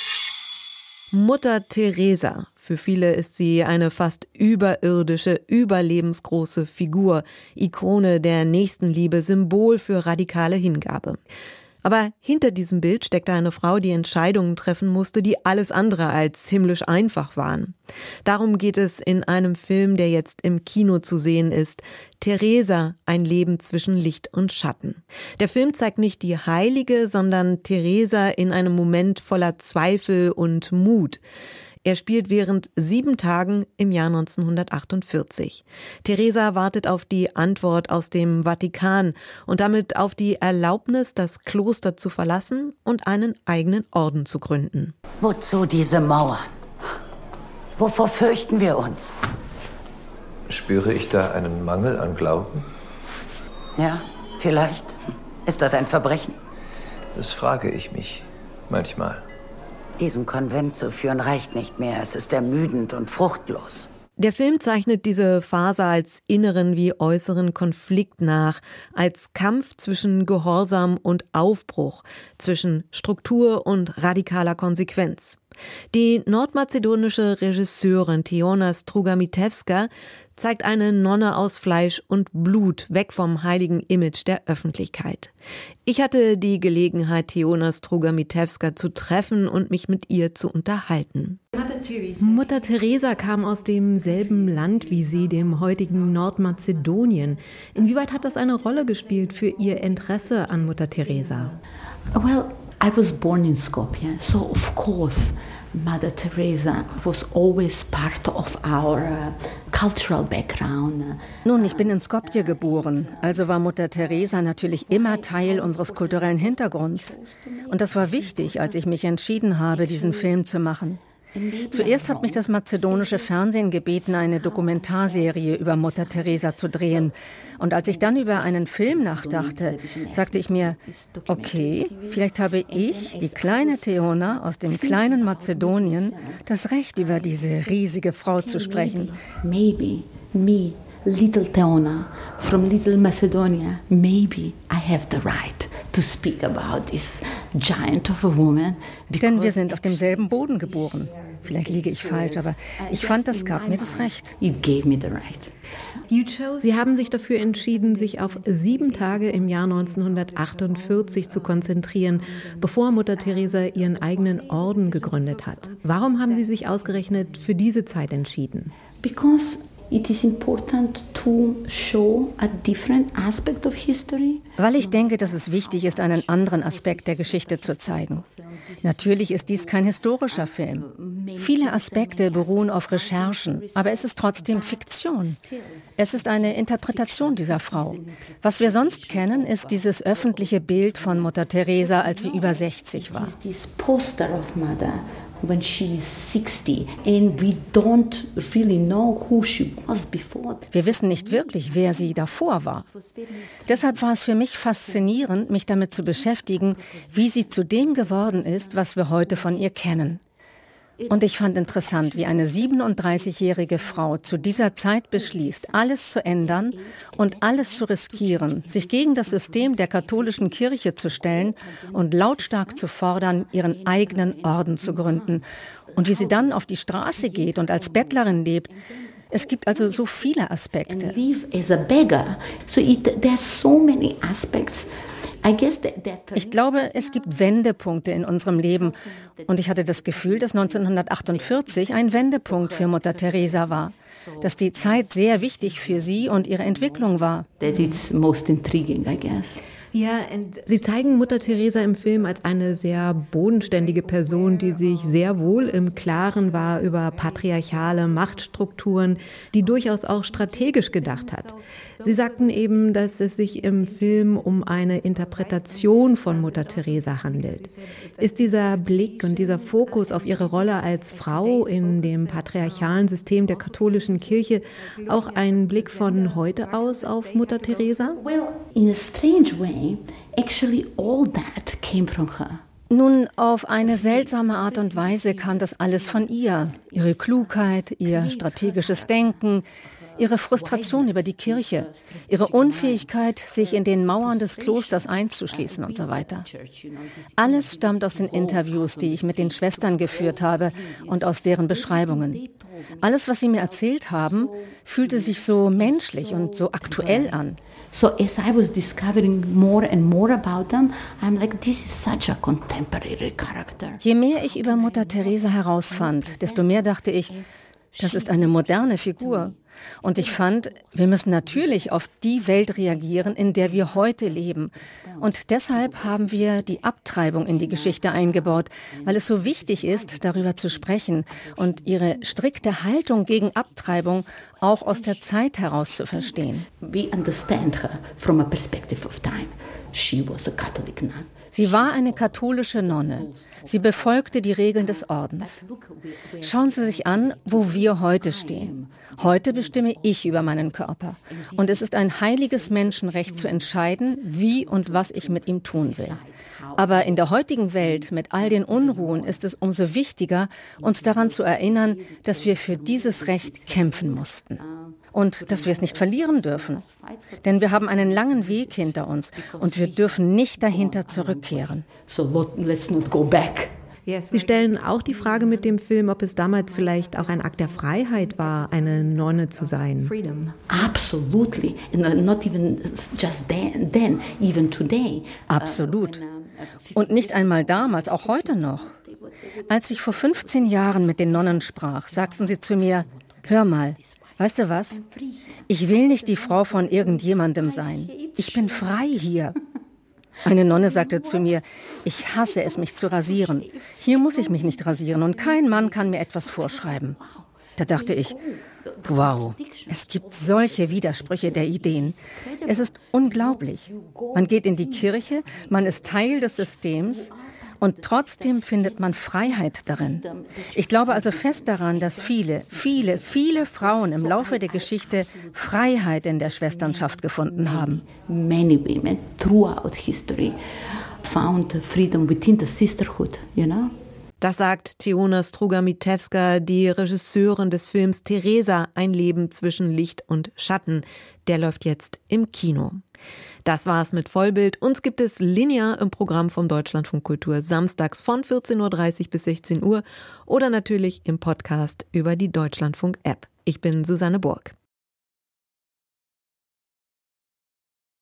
Mutter Teresa. Für viele ist sie eine fast überirdische, überlebensgroße Figur, Ikone der Nächstenliebe, Symbol für radikale Hingabe. Aber hinter diesem Bild steckte eine Frau, die Entscheidungen treffen musste, die alles andere als himmlisch einfach waren. Darum geht es in einem Film, der jetzt im Kino zu sehen ist. Teresa, ein Leben zwischen Licht und Schatten. Der Film zeigt nicht die Heilige, sondern Teresa in einem Moment voller Zweifel und Mut. Er spielt während sieben Tagen im Jahr neunzehnhundertachtundvierzig. Teresa wartet auf die Antwort aus dem Vatikan und damit auf die Erlaubnis, das Kloster zu verlassen und einen eigenen Orden zu gründen. Wozu diese Mauern? Wovor fürchten wir uns? Spüre ich da einen Mangel an Glauben? Ja, vielleicht. Ist das ein Verbrechen? Das frage ich mich manchmal. Diesen Konvent zu führen reicht nicht mehr. Es ist ermüdend und fruchtlos. Der Film zeichnet diese Phase als inneren wie äußeren Konflikt nach, als Kampf zwischen Gehorsam und Aufbruch, zwischen Struktur und radikaler Konsequenz. Die nordmazedonische Regisseurin Tiona Struga-Mitevska zeigt eine Nonne aus Fleisch und Blut, weg vom heiligen Image der Öffentlichkeit. Ich hatte die Gelegenheit, Tiona Struga-Mitevska zu treffen und mich mit ihr zu unterhalten. Mutter Teresa kam aus demselben Land wie Sie, dem heutigen Nordmazedonien. Inwieweit hat das eine Rolle gespielt für Ihr Interesse an Mutter Teresa? Well, I was born in Skopje, so of course Mother Teresa was always part of our uh, cultural background. Nun, ich bin in Skopje geboren, also war Mutter Teresa natürlich immer Teil unseres kulturellen Hintergrunds. Und das war wichtig, als ich mich entschieden habe, diesen Film zu machen. Zuerst hat mich das mazedonische Fernsehen gebeten, eine Dokumentarserie über Mutter Teresa zu drehen. Und als ich dann über einen Film nachdachte, sagte ich mir, okay, vielleicht habe ich, die kleine Teona aus dem kleinen Mazedonien, das Recht, über diese riesige Frau zu sprechen. Maybe me, little Teona from little Macedonia, maybe I have the right Denn wir sind auf demselben Boden geboren. Vielleicht liege ich falsch, aber ich fand, das gab mir das Recht. Sie haben sich dafür entschieden, sich auf sieben Tage im Jahr neunzehnhundertachtundvierzig zu konzentrieren, bevor Mutter Teresa ihren eigenen Orden gegründet hat. Warum haben Sie sich ausgerechnet für diese Zeit entschieden? Because it is important to show a different aspect of history. Weil ich denke, dass es wichtig ist, einen anderen Aspekt der Geschichte zu zeigen. Natürlich ist dies kein historischer Film. Viele Aspekte beruhen auf Recherchen, aber es ist trotzdem Fiktion. Es ist eine Interpretation dieser Frau. Was wir sonst kennen, ist dieses öffentliche Bild von Mutter Teresa, als sie über sechzig war. This poster of Mother when she is sixty and we don't really know who she was before. Wir wissen nicht wirklich, wer sie davor war. Deshalb war es für mich faszinierend, mich damit zu beschäftigen, wie sie zu dem geworden ist, was wir heute von ihr kennen. Und ich fand interessant, wie eine siebenunddreißigjährige Frau zu dieser Zeit beschließt, alles zu ändern und alles zu riskieren, sich gegen das System der katholischen Kirche zu stellen und lautstark zu fordern, ihren eigenen Orden zu gründen. Und wie sie dann auf die Straße geht und als Bettlerin lebt. Es gibt also so viele Aspekte. Ich glaube, es gibt Wendepunkte in unserem Leben. Und ich hatte das Gefühl, dass neunzehnhundertachtundvierzig ein Wendepunkt für Mutter Teresa war. Dass die Zeit sehr wichtig für sie und ihre Entwicklung war. That it's most intriguing, I guess. Ja, Sie zeigen Mutter Teresa im Film als eine sehr bodenständige Person, die sich sehr wohl im Klaren war über patriarchale Machtstrukturen, die durchaus auch strategisch gedacht hat. Sie sagten eben, dass es sich im Film um eine Interpretation von Mutter Teresa handelt. Ist dieser Blick und dieser Fokus auf ihre Rolle als Frau in dem patriarchalen System der katholischen Kirche auch ein Blick von heute aus auf Mutter Teresa? Well, in a strange way, actually all that came from her. Nun, auf eine seltsame Art und Weise kam das alles von ihr. Ihre Klugheit, ihr strategisches Denken, ihre Frustration über die Kirche, ihre Unfähigkeit, sich in den Mauern des Klosters einzuschließen und so weiter. Alles stammt aus den Interviews, die ich mit den Schwestern geführt habe und aus deren Beschreibungen. Alles, was sie mir erzählt haben, fühlte sich so menschlich und so aktuell an. So as I was discovering more and more about them, I'm like, this is such a contemporary character. Je mehr ich über Mutter Teresa herausfand, desto mehr dachte ich, das ist eine moderne Figur. Und ich fand, wir müssen natürlich auf die Welt reagieren, in der wir heute leben. Und deshalb haben wir die Abtreibung in die Geschichte eingebaut, weil es so wichtig ist, darüber zu sprechen und ihre strikte Haltung gegen Abtreibung auch aus der Zeit heraus zu verstehen. We understand her from a perspective of time. She was a Catholic nun. Sie war eine katholische Nonne. Sie befolgte die Regeln des Ordens. Schauen Sie sich an, wo wir heute stehen. Heute bestimme ich über meinen Körper. Und es ist ein heiliges Menschenrecht zu entscheiden, wie und was ich mit ihm tun will. Aber in der heutigen Welt mit all den Unruhen ist es umso wichtiger, uns daran zu erinnern, dass wir für dieses Recht kämpfen mussten. Und dass wir es nicht verlieren dürfen. Denn wir haben einen langen Weg hinter uns und wir dürfen nicht dahinter zurückkehren. So let's not go back. Sie stellen auch die Frage mit dem Film, ob es damals vielleicht auch ein Akt der Freiheit war, eine Nonne zu sein. Absolutely. Not even just then, then, even today. Absolut. Und nicht einmal damals, auch heute noch. Als ich vor fünfzehn Jahren mit den Nonnen sprach, sagten sie zu mir, hör mal, weißt du was? Ich will nicht die Frau von irgendjemandem sein. Ich bin frei hier. Eine Nonne sagte zu mir, ich hasse es, mich zu rasieren. Hier muss ich mich nicht rasieren und kein Mann kann mir etwas vorschreiben. Da dachte ich, wow, es gibt solche Widersprüche der Ideen. Es ist unglaublich. Man geht in die Kirche, man ist Teil des Systems und trotzdem findet man Freiheit darin. Ich glaube also fest daran, dass viele, viele, viele Frauen im Laufe der Geschichte Freiheit in der Schwesternschaft gefunden haben. Many women throughout history found freedom within the sisterhood, you know? Das sagt Tiona Struga-Mitewska, die Regisseurin des Films Teresa, ein Leben zwischen Licht und Schatten. Der läuft jetzt im Kino. Das war's mit Vollbild. Uns gibt es linear im Programm vom Deutschlandfunk Kultur samstags von vierzehn Uhr dreißig bis sechzehn Uhr oder natürlich im Podcast über die Deutschlandfunk-App. Ich bin Susanne Burg.